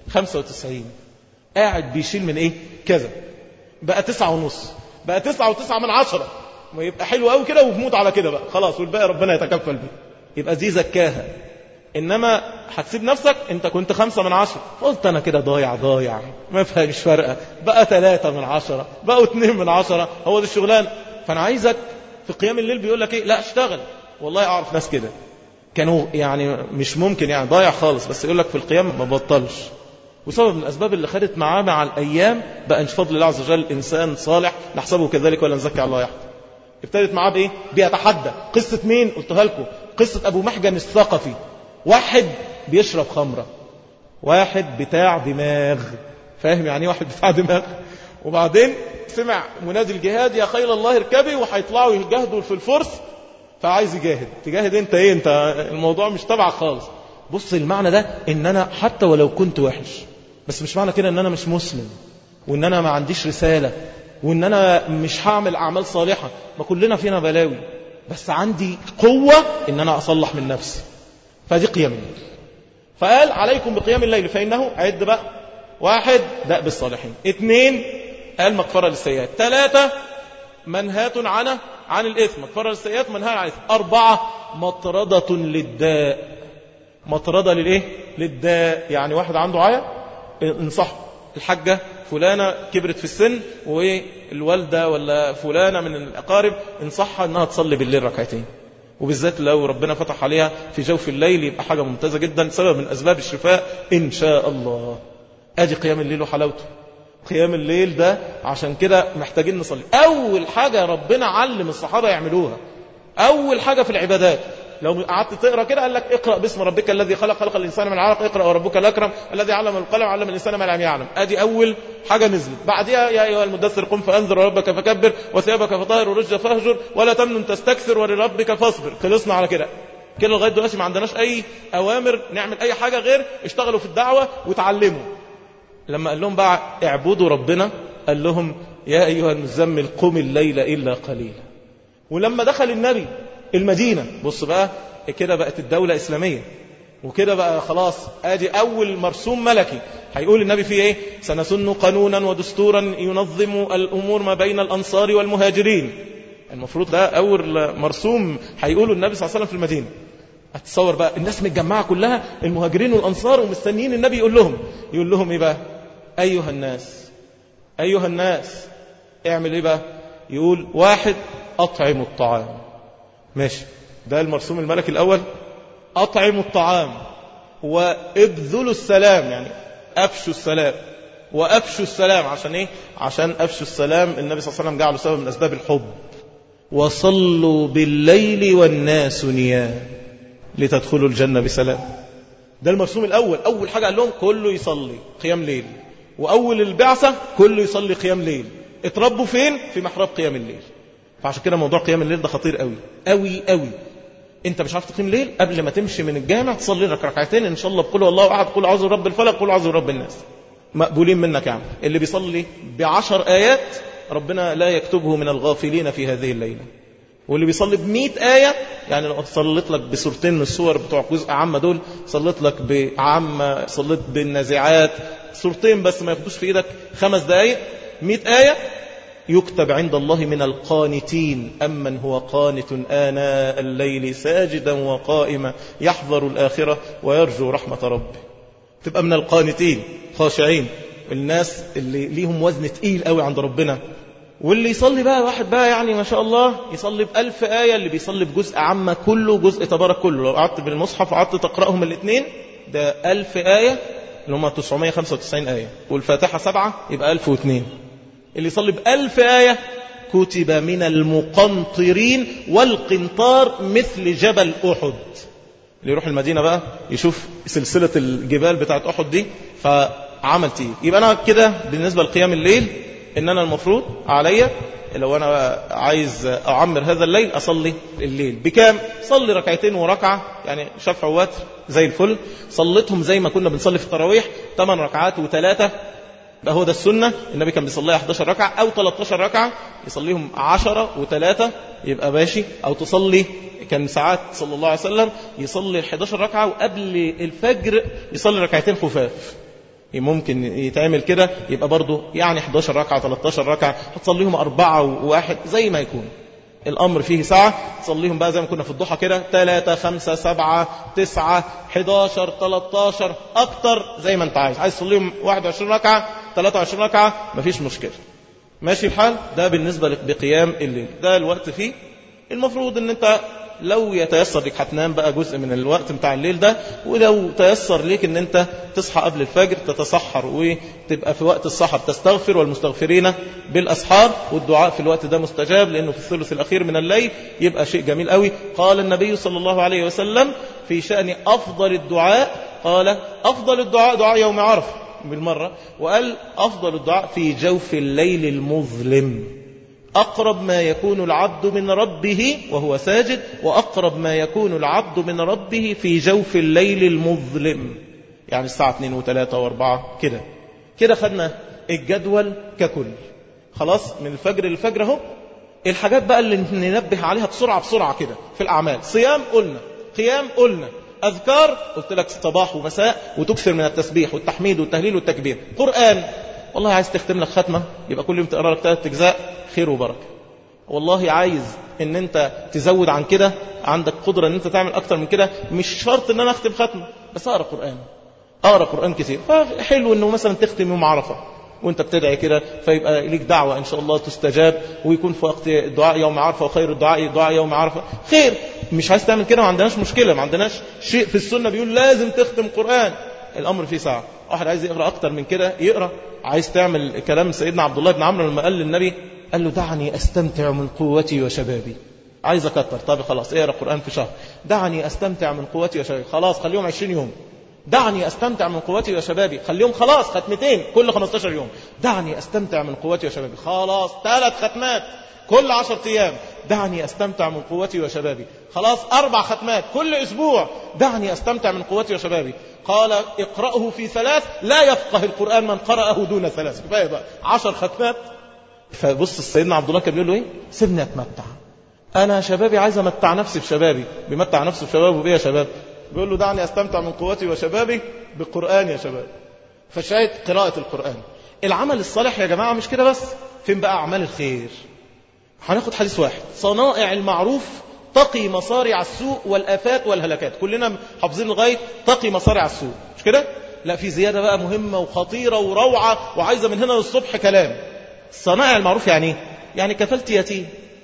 95. قاعد بيشيل من ايه؟ كذا، بقى 9.5، بقى 9.9 من 10. ما يبقى حلو قوي كده وبموت على كده بقى خلاص، والباقي ربنا يتكفل بيه. يبقى دي زكاها. انما هتسيب نفسك انت كنت 5 من 10، قلت انا كده ضايع ما فيهاش فرقه، بقى 3 من 10، بقى 2 من 10، هو ده الشغلان. فانا عايزك في قيام الليل بيقول لك ايه؟ لا اشتغل. والله اعرف ناس كده كانوا يعني مش ممكن يعني ضايع خالص، بس يقول لك في القيام ما بطلش. وسبب من الاسباب اللي خدت معاه مع الايام بقى ان فضل الله عز وجل انسان صالح نحسبه كذلك ولا نزكي على الله احد. ابتدت معاه بايه؟ بيتحدى. قصه مين؟ قلتها لكم، قصه ابو محجن الثقفي. واحد بيشرب خمرة، واحد بتاع دماغ، فاهم يعني واحد بتاع دماغ؟ وبعدين سمع منادي الجهاد يا خيل الله اركبي، وهيطلعوا يجاهدوا في الفرس، فعايز يجاهد. تجاهد انت ايه؟ انت الموضوع مش تبعك خالص. بص المعنى ده ان انا حتى ولو كنت وحش، بس مش معنى كده ان انا مش مسلم وان انا ما عنديش رسالة وان انا مش هعمل اعمال صالحة. ما كلنا فينا بلاوي، بس عندي قوة ان انا اصلح من نفسي. فدي قيام الليل. فقال عليكم بقيام الليل فإنه، عد بقى، 1 دأب الصالحين، 2 قال مغفرة للسيئات، 3 منهاة عن الإثم، مغفرة للسيئات منهاة عن الإثم، 4 مطردة للداء. مطردة للإيه؟ للداء. يعني واحد عنده عيا انصح الحاجة فلانة كبرت في السن والوالدة ولا فلانة من الأقارب انصحها انها تصلي بالليل ركعتين، وبالذات لو ربنا فتح عليها في جوف الليل يبقى حاجة ممتازة جدا، سبب من أسباب الشفاء إن شاء الله. أدي قيام الليل وحلاوته. قيام الليل ده عشان كده محتاجين نصلي. أول حاجة ربنا علم الصحابة يعملوها، أول حاجة في العبادات، لو قعدت تقرأ كده قال لك اقرأ باسم ربك الذي خلق الإنسان من علق، اقرأ وربك الأكرم الذي علم القلم علم الإنسان ما لم يعلم. أدي أول حاجة نزلت. بعدها يا أيها المدثر قم فأنذر وربك فكبر وثيابك فطهر ورجل فاهجر ولا تمنن تستكثر ولربك فاصبر. خلصنا على كده لغاية دلوقتي ما عندناش أي أوامر نعمل أي حاجة غير اشتغلوا في الدعوة وتعلموا. لما قال لهم بقى اعبدوا ربنا قال لهم يا أيها المزمل قم الليل إلا قليلا. ولما دخل النبي المدينة، بص بقى كده بقت الدولة إسلامية، وكده بقى خلاص ادي اول مرسوم ملكي. هيقول النبي فيه ايه؟ سنسن قانونا ودستورا ينظم الامور ما بين الانصار والمهاجرين. المفروض ده اول مرسوم هيقوله النبي صلى الله عليه وسلم في المدينة. هتصور بقى الناس متجمعة كلها المهاجرين والانصار ومستنيين النبي يقول لهم ايه بقى؟ ايها الناس اعمل ايه بقى؟ يقول 1 أطعموا الطعام. ماشي، ده المرسوم الملكي الأول. أطعموا الطعام وابذلوا السلام، يعني أفشوا السلام. وأفشوا السلام عشان إيه؟ عشان أفشوا السلام النبي صلى الله عليه وسلم جعله سبب من أسباب الحب. وصلوا بالليل والناس نيام لتدخلوا الجنة بسلام. ده المرسوم الأول. أول حاجة قال لهم كله يصلي قيام ليل، وأول البعثة كله يصلي قيام ليل. اتربوا فين؟ في محراب قيام الليل. فعشان كده موضوع قيام الليل ده خطير قوي قوي قوي. انت مش عارف تقيم ليل، قبل ما تمشي من الجامع تصلي لك ركعتين ان شاء الله بقول والله احد، قل اعوذ برب الفلق، قل اعوذ برب الناس، مقبولين منك. يعني اللي بيصلي ب10 آيات ربنا لا يكتبه من الغافلين في هذه الليلة. واللي بيصلي ب100 آية، يعني لو صليت لك بسورتين من السور بتوع جزء عامة دول، صليت لك بعامة، صليت بالنازعات سورتين بس ما ياخدوش في ايدك 5 دقايق، 100 آية، يكتب عند الله من القانتين أمن هو قانت آناء الليل ساجدا وقائما يحذر الآخرة ويرجو رحمة ربه. تبقى من القانتين خاشعين، الناس اللي ليهم وزن تقيل قوي عند ربنا. واللي يصلي بقى واحد بقى يعني ما شاء الله يصلي ب1000 آية، اللي بيصلي بجزء عامة كله، جزء تبارك كله، لو قعدت بالمصحف وقعدت تقرأهم الاثنين ده 1000 آية اللي هم 995 آية، والفاتحة 7 يبقى 1002. اللي يصلي ب1000 آية كتب من المقنطرين، والقنطار مثل جبل أحد. اللي يروح المدينة بقى يشوف سلسلة الجبال بتاعت أحد دي فعمل تقيل. يبقى أنا كده بالنسبة لقيام الليل إن أنا المفروض عليا لو أنا عايز أعمر هذا الليل أصلي الليل بكام؟ صلي ركعتين وركعة، يعني شفع ووتر زي الفل. صليتهم زي ما كنا بنصلي في التراويح 8 ركعات و3، ده هو ده السنة. النبي كان بيصليها 11 ركعة أو 13 ركعة، يصليهم 10 و3 يبقى ماشي. أو تصلي، كان ساعات صلى الله عليه وسلم يصلي 11 ركعة وقبل الفجر يصلي ركعتين خفاف. ممكن يتعمل كده، يبقى برضو يعني 11 ركعة 13 ركعة، هتصليهم 4 و1 زي ما يكون الأمر فيه ساعة. تصليهم بقى زي ما كنا في الضحى كده 3 5 7 9 11 13 أكتر زي ما أنت عايز تصليهم 21 ركعة 23 ركعة مفيش مشكلة، ماشي الحال. ده بالنسبة بقيام الليل، ده الوقت فيه المفروض ان انت لو يتيسر لك هتنام بقى جزء من الوقت بتاع الليل ده، ولو تيسر لك ان انت تصحى قبل الفجر تتسحر وتبقى في وقت السحر تستغفر، والمستغفرين بالأسحار، والدعاء في الوقت ده مستجاب لأنه في الثلث الأخير من الليل، يبقى شيء جميل قوي. قال النبي صلى الله عليه وسلم في شأن أفضل الدعاء، قال أفضل الدعاء دعاء يوم عرفة بالمرة، وقال أفضل الدعاء في جوف الليل المظلم، أقرب ما يكون العبد من ربه وهو ساجد، وأقرب ما يكون العبد من ربه في جوف الليل المظلم، يعني الساعة 2 و3 و4 كده. كده خدنا الجدول ككل خلاص من الفجر للفجر اهو. الحاجات بقى اللي ننبه عليها بسرعة كده في الأعمال: صيام قلنا، قيام قلنا، أذكار قلت لك صباح ومساء، وتكثر من التسبيح والتحميد والتهليل والتكبير. قرآن، والله عايز تختم لك ختمة يبقى كل يوم تقرأ لك 3 أجزاء، خير وبركة. والله عايز ان انت تزود عن كده، عندك قدرة ان انت تعمل اكتر من كده، مش شرط ان انا اختم ختمة، بس اقرأ قرآن، اقرأ قرآن كتير. فحلو انه مثلا تختم يوم عرفة وانت بتدعي كده، فيبقى ليك دعوة ان شاء الله تستجاب، ويكون في وقت الدعاء يوم عرفة، وخير الدعاء دعاء يوم عرفة. خير، مش عايز تعمل كده ما عندناش مشكلة، ما عندناش شيء في السنة بيقول لازم تختم قرآن، الامر فيه ساعة. واحد عايز يقرأ اكتر من كده يقرأ. عايز تعمل كلام سيدنا عبد الله بن عمرو لما قال للنبي، قال له دعني أستمتع من قوتي وشبابي، عايز أكتر. طب خلاص اقرأ قرآن في شهر. دعني أستمتع من قوتي وشبابي، خلاص خليهم 20 يوم. دعني أستمتع من قوتي وشبابي، خليهم خلاص ختمتين كل 15 يوم. دعني أستمتع من قوتي وشبابي، خلاص 3 ختمات كل 10 أيام. دعني أستمتع من قوتي وشبابي، خلاص 4 ختمات كل أسبوع. دعني أستمتع من قوتي وشبابي. قال اقرأه في 3 لا يفقه القرآن من قرأه دون 3. كفاية بقى 10 ختمات. فبص سيدنا عبد الله كان بيقول له ايه؟ سيبني اتمتع، انا شبابي عايز امتع نفسي بشبابي. بيمتع نفسه بشبابه بايه يا شباب؟ بيقول له دعني استمتع من قوتي وشبابي بالقرآن يا شباب. فشاهد قراءة القرآن. العمل الصالح يا جماعة مش كده بس، فين بقى أعمال الخير؟ هناخد حديث واحد: صنائع المعروف تقي مصارع السوء والآفات والهلكات. كلنا حافظين لغاية تقي مصارع السوء، مش كده؟ لا، في زيادة بقى مهمة وخطيرة وروعة وعايزة من هنا للصبح كلام. صنائع المعروف يعني يعني كفلت يتيم،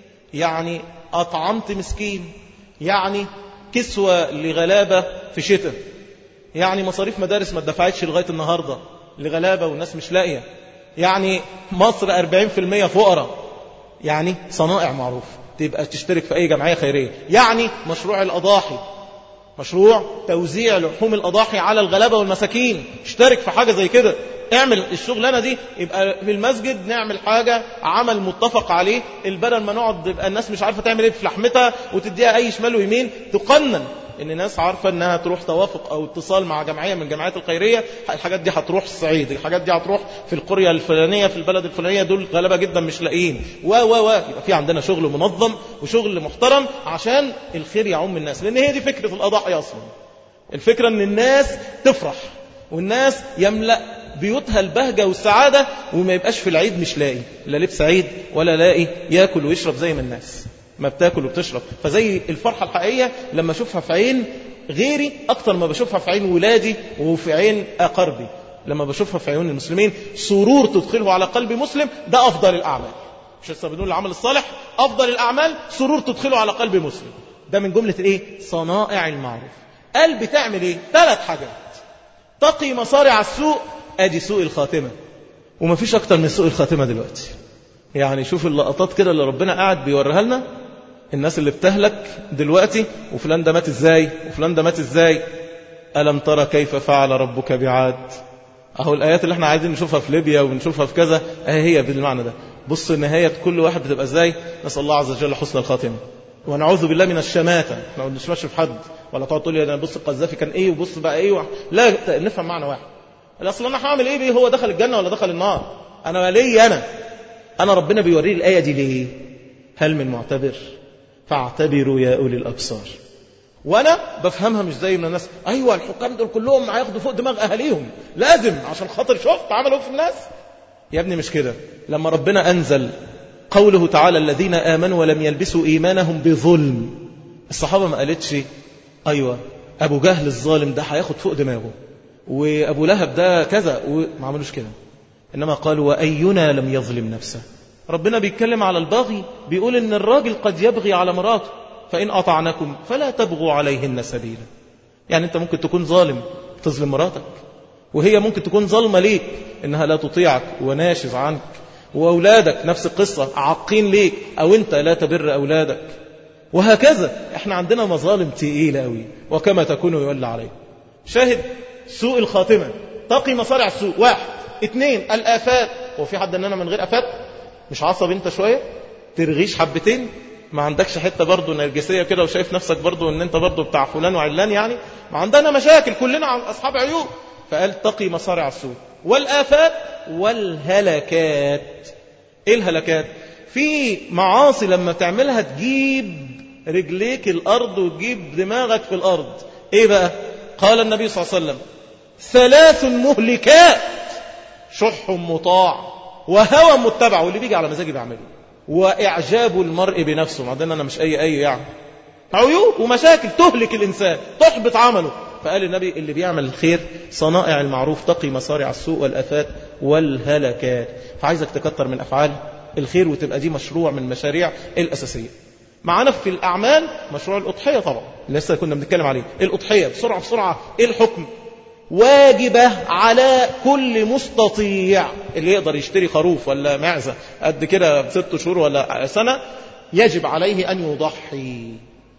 يعني أطعمت مسكين، يعني كسوة لغلابة في شتاء، يعني مصاريف مدارس ما اتدفعتش لغاية النهاردة لغلابة والناس مش لاقية، يعني مصر 40% فقراء، يعني صنائع معروف تبقى تشترك في أي جمعية خيرية، يعني مشروع الأضاحي، مشروع توزيع لحوم الأضاحي على الغلابة والمساكين، اشترك في حاجة زي كده، اعمل الشغلانة دي. يبقى في المسجد نعمل حاجة عمل متفق عليه، البدل ما نقعد يبقى الناس مش عارفة تعمل ايه في لحمتها وتديها أي شمال ويمين، تقنن ان الناس عارفة انها تروح توافق او اتصال مع جمعية من الجمعيات الخيرية، الحاجات دي هتروح الصعيد، الحاجات دي هتروح في القرية الفلانية في البلد الفلانية، دول غلبة جدا مش لاقيين يبقى في عندنا شغل منظم وشغل محترم عشان الخير يعم الناس. لان هي دي فكرة الأضاحي اصلا، الفكرة ان الناس تفرح والناس يملأ بيوتها البهجة والسعادة، وما يبقاش في العيد مش لاقي لا لبس عيد ولا لاقي ياكل ويشرب زي ما الناس ما بتاكل وبتشرب. فزي الفرحة الحقيقية لما أشوفها في عين غيري أكتر ما بشوفها في عين ولادي وفي عين أقربي، لما بشوفها في عيون المسلمين سرور تدخله على قلب مسلم، ده أفضل الأعمال. مش لسه بنقول العمل الصالح أفضل الأعمال سرور تدخله على قلب مسلم، ده من جملة الإيه؟ صنائع المعروف. قلب تعمل إيه؟ 3 حاجات: تقي مصارع السوء، أدي سوء الخاتمة، وما فيش أكتر من سوء الخاتمة دلوقتي. يعني شوف اللقطات كده اللي ربنا قاعد بيوريها لنا، الناس اللي بتهلك دلوقتي، وفلان ده مات ازاي وفلان ده مات ازاي. ألم ترى كيف فعل ربك بعاد؟ اهو الآيات اللي احنا عايزين نشوفها في ليبيا ونشوفها في كذا هي بالمعنى ده. بص النهاية كل واحد بتبقى ازاي. نسأل الله عز وجل حسن الخاتمة ونعوذ بالله من الشماتة. احنا ما بنشمتش في حد ولا تقعد تقول لي انا بص القذافي كان ايه وبص بقى ايه لا، نفهم معنى واحد. الاصل انا هعمل ايه بيه؟ هو دخل الجنة ولا دخل النار؟ انا ليه انا ربنا بيوريه الآية دي ليه؟ هل من معتبر؟ فاعتبروا يا أولي الأبصار. وأنا بفهمها مش زي من الناس، أيوة الحكام دول كلهم هياخدوا فوق دماغ أهاليهم لازم عشان خاطر شفت عملوا في الناس. يا ابني مش كده. لما ربنا أنزل قوله تعالى الذين آمنوا ولم يلبسوا إيمانهم بظلم، الصحابة ما قالتش أيوة أبو جهل الظالم ده هياخد فوق دماغه وأبو لهب ده كذا، وما عملوش كده. إنما قالوا وأينا لم يظلم نفسه. ربنا بيتكلم على الباغي، بيقول إن الراجل قد يبغي على مراته، فإن أطعنكم فلا تبغوا عليهن سبيلا. يعني أنت ممكن تكون ظالم تظلم مراتك، وهي ممكن تكون ظالمة ليك إنها لا تطيعك وناشز عنك، وأولادك نفس القصة عاقين ليك، أو أنت لا تبر أولادك، وهكذا. إحنا عندنا مظالم تقيلة أوي، وكما تكون يولى عليه. شاهد سوء الخاتمة، تقي مصارع السوء 1. 2 الآفات. هو في حد أننا من غير آفات؟ مش عصب انت شوية ترغيش حبتين؟ ما عندكش حتة برضو نرجسية كده وشايف نفسك برضو ان انت برضو بتاع فلان وعلان؟ يعني ما عندنا مشاكل كلنا اصحاب عيوب. فقال تقي مصارع السوء والآفات والهلكات. ايه الهلكات؟ في معاصي لما تعملها تجيب رجليك الارض وتجيب دماغك في الارض. ايه بقى؟ قال النبي صلى الله عليه وسلم 3 مهلكات: شح مطاع، وهوى متبع، واللي بيجي على مزاجي بعمله، وإعجاب المرء بنفسه. بعدين أنا مش أي يعني عيوب ومشاكل تهلك الإنسان تحبط عمله. فقال النبي اللي بيعمل الخير صنائع المعروف تقي مصارع السوء والآفات والهلكات. فعايزك تكتر من أفعال الخير وتبقى دي مشروع من المشاريع الأساسية. معانا في الأعمال مشروع الأضحية طبعا لسه كنا بنتكلم عليه. الأضحية بسرعة إيه الحكم؟ واجبة على كل مستطيع، اللي يقدر يشتري خروف ولا معزة قد كده 6 شهور ولا سنة يجب عليه أن يضحي.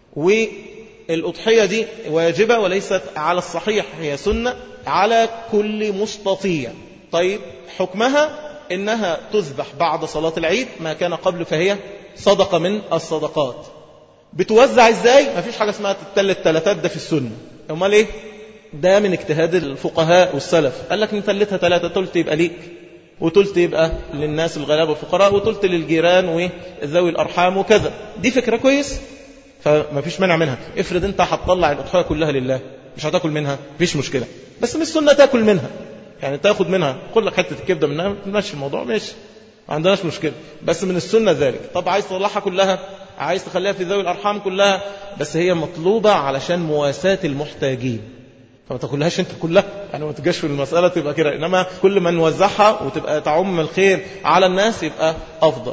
والأضحية دي واجبة وليست على الصحيح، هي سنة على كل مستطيع. طيب حكمها إنها تذبح بعد صلاة العيد، ما كان قبل فهي صدقة من الصدقات. بتوزع ازاي؟ ما فيش حاجة اسمها تتلت تلاتات، ده في السنة. امال ايه؟ ده من اجتهاد الفقهاء والسلف. قال لك نتلتها 3، تلت يبقى ليك وتلت يبقى للناس الغلابة والفقراء وتلت للجيران وذوي الأرحام وكذا. دي فكرة كويس، فما فيش مانع منها. افرض انت هتطلع الأضحية كلها لله مش هتاكل منها، مفيش مشكلة، بس من السنة تاكل منها، يعني تاخد منها خد لك حتة الكبدة منها ماشي الموضوع ماشي ما عندناش مشكلة، بس من السنة ذلك. طب عايز تطلعها كلها، عايز تخليها في ذوي الأرحام كلها، بس هي مطلوبة علشان مواساة المحتاجين، فما تاكلهاش انت كلها، يعني ما تجاش في المسألة تبقى كده. انما كل ما نوزعها وتبقى تعم الخير على الناس يبقى افضل.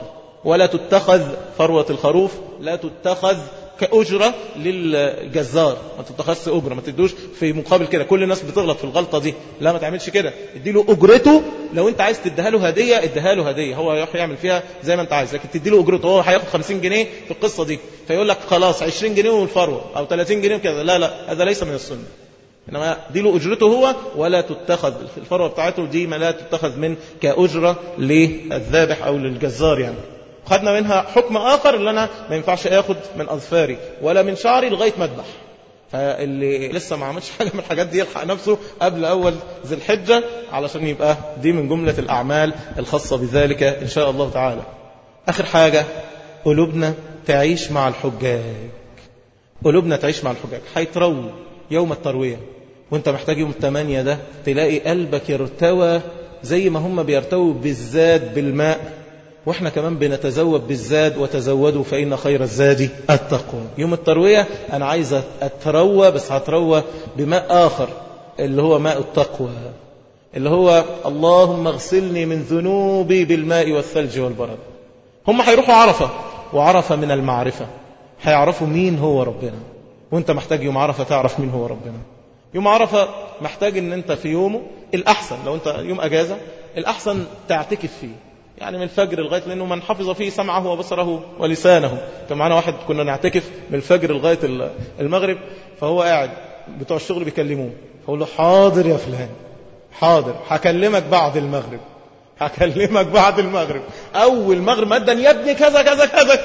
ولا تتخذ فروة الخروف لا تتخذ كأجرة للجزار، ما تتخذش أجرة، ما تدوش في مقابل كده. كل الناس بتغلط في الغلطة دي، لا ما تعملش كده. اديله أجرته، لو انت عايز تديها له هدية اديها له هدية، هو يروح يعمل فيها زي ما انت عايز، لكن تديله أجرته. هو هياخد 50 جنيه في القصة دي، فيقول لك خلاص 20 جنيه والفروة أو 30 جنيه وكذا. لا لا، هذا ليس من السنة. إنما اديله أجرته هو، ولا تتخذ الفروة بتاعته دي ما لا تتخذ من كأجرة للذابح أو للجزار يعني. خدنا منها حكم آخر، اللي أنا ما ينفعش أخذ من أظفاري ولا من شعري لغاية ما أذبح. فاللي لسه ما عملش حاجة من الحاجات دي يلحق نفسه قبل أول ذي الحجة، علشان يبقى دي من جملة الأعمال الخاصة بذلك إن شاء الله تعالى. آخر حاجة، قلوبنا تعيش مع الحجاج. قلوبنا تعيش مع الحجاج. هيترووا يوم التروية، وانت محتاج يوم 8 ده تلاقي قلبك يرتوى زي ما هم بيرتووا بالزاد بالماء، واحنا كمان بنتزود بالزاد، وتزودوا فإن خير الزاد التقوى. يوم التروية أنا عايز أتروى، بس هتروى بماء آخر اللي هو ماء التقوى، اللي هو اللهم اغسلني من ذنوبي بالماء والثلج والبرد. هم هيروحوا عرفة، وعرفة من المعرفة، هيعرفوا مين هو ربنا، وانت محتاج يوم عرفة تعرف مين هو ربنا. يوم عرفة محتاج ان انت في يومه الأحسن، لو انت يوم أجازة الأحسن تعتكف فيه، يعني من الفجر لغاية، لأنه من حفظ فيه سمعه وبصره ولسانه. كان معنا واحد كنا نعتكف من الفجر لغاية المغرب، فهو قاعد بتوع الشغل بيكلموه، فقول له حاضر يا فلان، حاضر، هكلمك بعد المغرب، هكلمك بعد المغرب. أول مغرب مدا يا ابني كذا كذا كذا.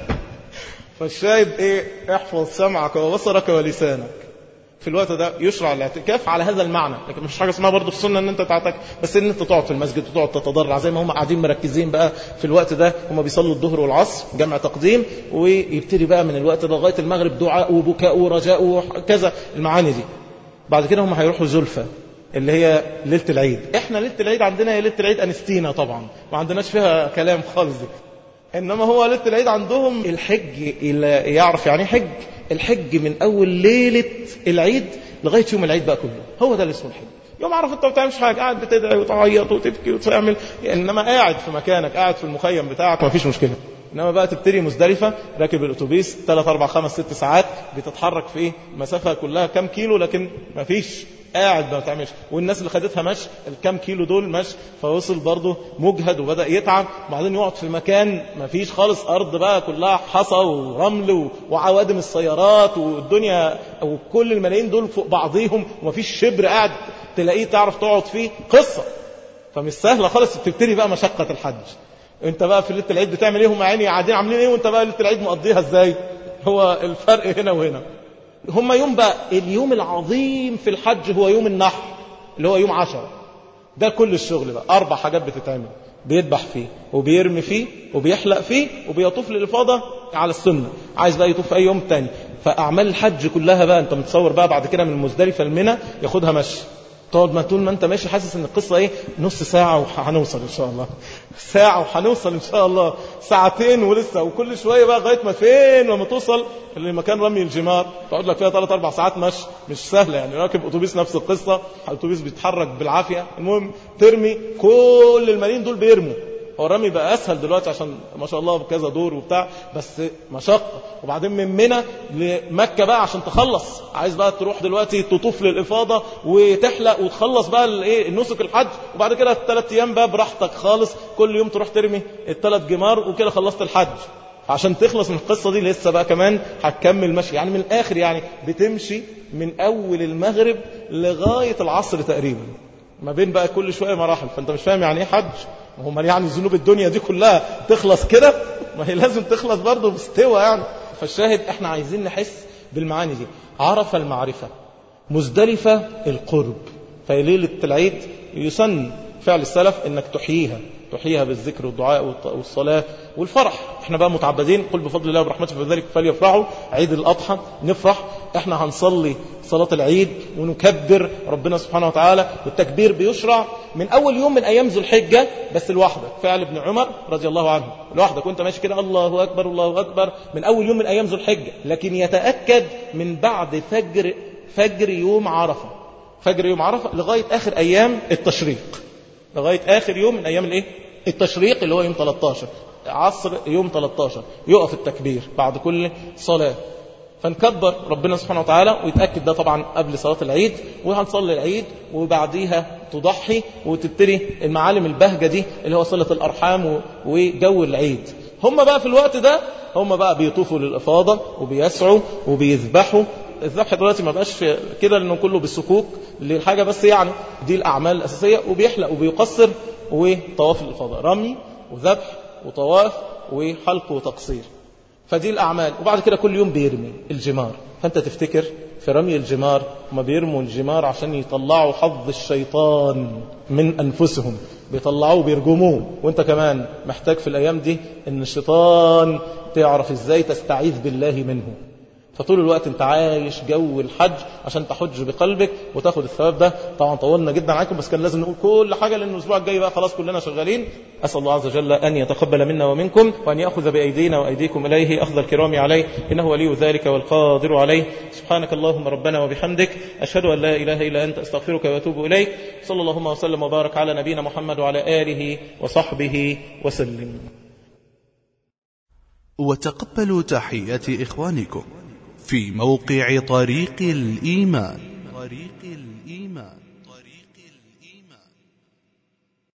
فالشاهد ايه، احفظ سمعك وبصرك ولسانك. في الوقت ده يشرع الاعتكاف على هذا المعنى، لكن مش حاجة اسمها برضه في السنة ان انت تعتكف، بس ان انت تقعد في المسجد وتقعد تتضرع زي ما هم قاعدين مركزين بقى في الوقت ده. هم بيصلوا الظهر والعصر جمع تقديم، ويبتدي بقى من الوقت ده لغاية المغرب دعاء وبكاء ورجاء وكذا المعاني دي. بعد كده هم هيروحوا زلفة اللي هي ليلة العيد. احنا ليلة العيد عندنا هي ليلة العيد أنستينا طبعا، ما عندناش فيها كلام خالص دي. إنما هو ليلة العيد عندهم الحج، اللي يعرف يعني حج، الحج من أول ليلة العيد لغاية يوم العيد بقى كله، هو ده اللي اسمه الحج. يوم عرفة انت ما بتعملش حاجة، قاعد بتدعي وتعيط وتبكي وتعمل، إنما قاعد في مكانك، قاعد في المخيم بتاعك، ما فيش مشكلة. إنما بقى تبتدي مزدلفة، راكب الأتوبيس 3 4 5 6 ساعات، بتتحرك في إيه مسافة كلها كام كيلو، لكن ما فيش، قاعد ما بتعملش. والناس اللي خدتها مشي الكام كيلو دول مشي، فوصل برضه مجهد وبدأ يتعب، وبعدين يقعد في مكان ما فيش خالص، أرض بقى كلها حصى ورمل وعوادم السيارات والدنيا، وكل الملايين دول فوق بعضيهم، وما فيش شبر قاعد تلاقيه تعرف تقعد فيه، قصة. فمش سهلة خالص. تبتدي بقى مشقة الحج. انت بقى في ليلة العيد بتعمل ايه، هم عيني قاعدين عاملين ايه، وانت بقى ليلة العيد مقضيها ازاي؟ هو الفرق هنا وهنا. هم يوم بقى اليوم العظيم في الحج هو يوم النحر، اللي هو يوم 10. ده كل الشغل بقى 4 حاجات بتتعمل، بيذبح فيه وبيرمي فيه وبيحلق فيه وبيطوف للإفاضة على السنة، عايز بقى يطوف أي يوم تاني. فأعمال الحج كلها بقى انت متصور بقى بعد كده من المزدلفة المنى ياخدها مشي، تقعد ما طول ما انت ماشي حاسس ان القصة ايه، نص ساعة وهنوصل ان شاء الله، ساعة وهنوصل ان شاء الله، ساعتين ولسه، وكل شوية بقى لغاية ما فين وما توصل لمكان رمي الجمار، تقعد لك فيها 3 4 ساعات مشي، مش سهلة يعني. راكب اتوبيس نفس القصة، اتوبيس بيتحرك بالعافية. المهم ترمي، كل الملايين دول بيرموا. هو الرمي بقى اسهل دلوقتي عشان ما شاء الله بكذا دور وبتاع، بس مشقة. وبعدين من منى لمكة بقى عشان تخلص، عايز بقى تروح دلوقتي تطوف للإفاضة وتحلق وتخلص بقى الايه النسك الحج، وبعد كده 3 ايام بقى براحتك خالص، كل يوم تروح ترمي ال3 جمار وكده خلصت الحج. عشان تخلص من القصة دي لسه بقى كمان هتكمل مشي، يعني من الآخر يعني بتمشي من أول المغرب لغاية العصر تقريبا، ما بين بقى كل شوية مراحل. فأنت مش فاهم يعني ايه حج، وهم يعني ذنوب الدنيا دي كلها تخلص كده، ما هي لازم تخلص برضه بستوى يعني. فالشاهد احنا عايزين نحس بالمعاني دي. عرفة المعرفة، مزدلفة القرب. فليلة العيد يسن فعل السلف انك تحييها بالذكر والدعاء والصلاة والفرح. احنا بقى متعبدين، قل بفضل الله وبرحمته فذلك فليفرحوا. عيد الأضحى نفرح، احنا هنصلي صلاة العيد ونكبر ربنا سبحانه وتعالى، والتكبير بيشرع من أول يوم من أيام ذو الحجة، بس لوحدك. فعل ابن عمر رضي الله عنه، لوحدك وانت ماشي كده الله أكبر الله أكبر من أول يوم من أيام ذو الحجة، لكن يتأكد من بعد فجر يوم عرفة، فجر يوم عرفة لغاية آخر أيام التشريق، لغاية آخر يوم من أيام الإيه؟ التشريق اللي هو يوم 13. عصر يوم 13 يقف التكبير بعد كل صلاة، فنكبر ربنا سبحانه وتعالى، ويتأكد ده طبعا قبل صلاة العيد، وهنصلي العيد وبعديها تضحي وتبتدي المعالم البهجة دي اللي هو صلة الأرحام وجو العيد. هم بقى في الوقت ده هم بقى بيطوفوا للإفاضة وبيسعوا وبيذبحوا. الذبح دلوقتي ما بقاش كده لأنه كله بالسكوك للحاجة بس، يعني دي الأعمال الأساسية، وبيحلق وبيقصر وطواف الإفاضة، رمي وذبح وطواف وحلق وتقصير، فدي الأعمال. وبعد كده كل يوم بيرمي الجمار. فأنت تفتكر في رمي الجمار ما بيرموا الجمار عشان يطلعوا حظ الشيطان من أنفسهم، بيطلعوه بيرجموه، وانت كمان محتاج في الأيام دي ان الشيطان تعرف ازاي تستعيذ بالله منه. فطول الوقت انت عايش جو الحج عشان تحج بقلبك وتاخد الثواب ده. طبعا طولنا جدا عليكم، بس كان لازم نقول كل حاجة لأن الأسبوع الجاي بقى خلاص كلنا شغالين. أسأل الله عز وجل أن يتقبل منا ومنكم، وأن يأخذ بأيدينا وأيديكم إليه أخذ الكرام عليه، إنه ولي ذلك والقادر عليه. سبحانك اللهم ربنا وبحمدك، أشهد أن لا إله إلا أنت، أستغفرك وأتوب إليك. صلى اللهم وسلم وبارك على نبينا محمد وعلى آله وصحبه وسلم. وتقبلوا تحيات إخوانكم في موقع طريق الإيمان.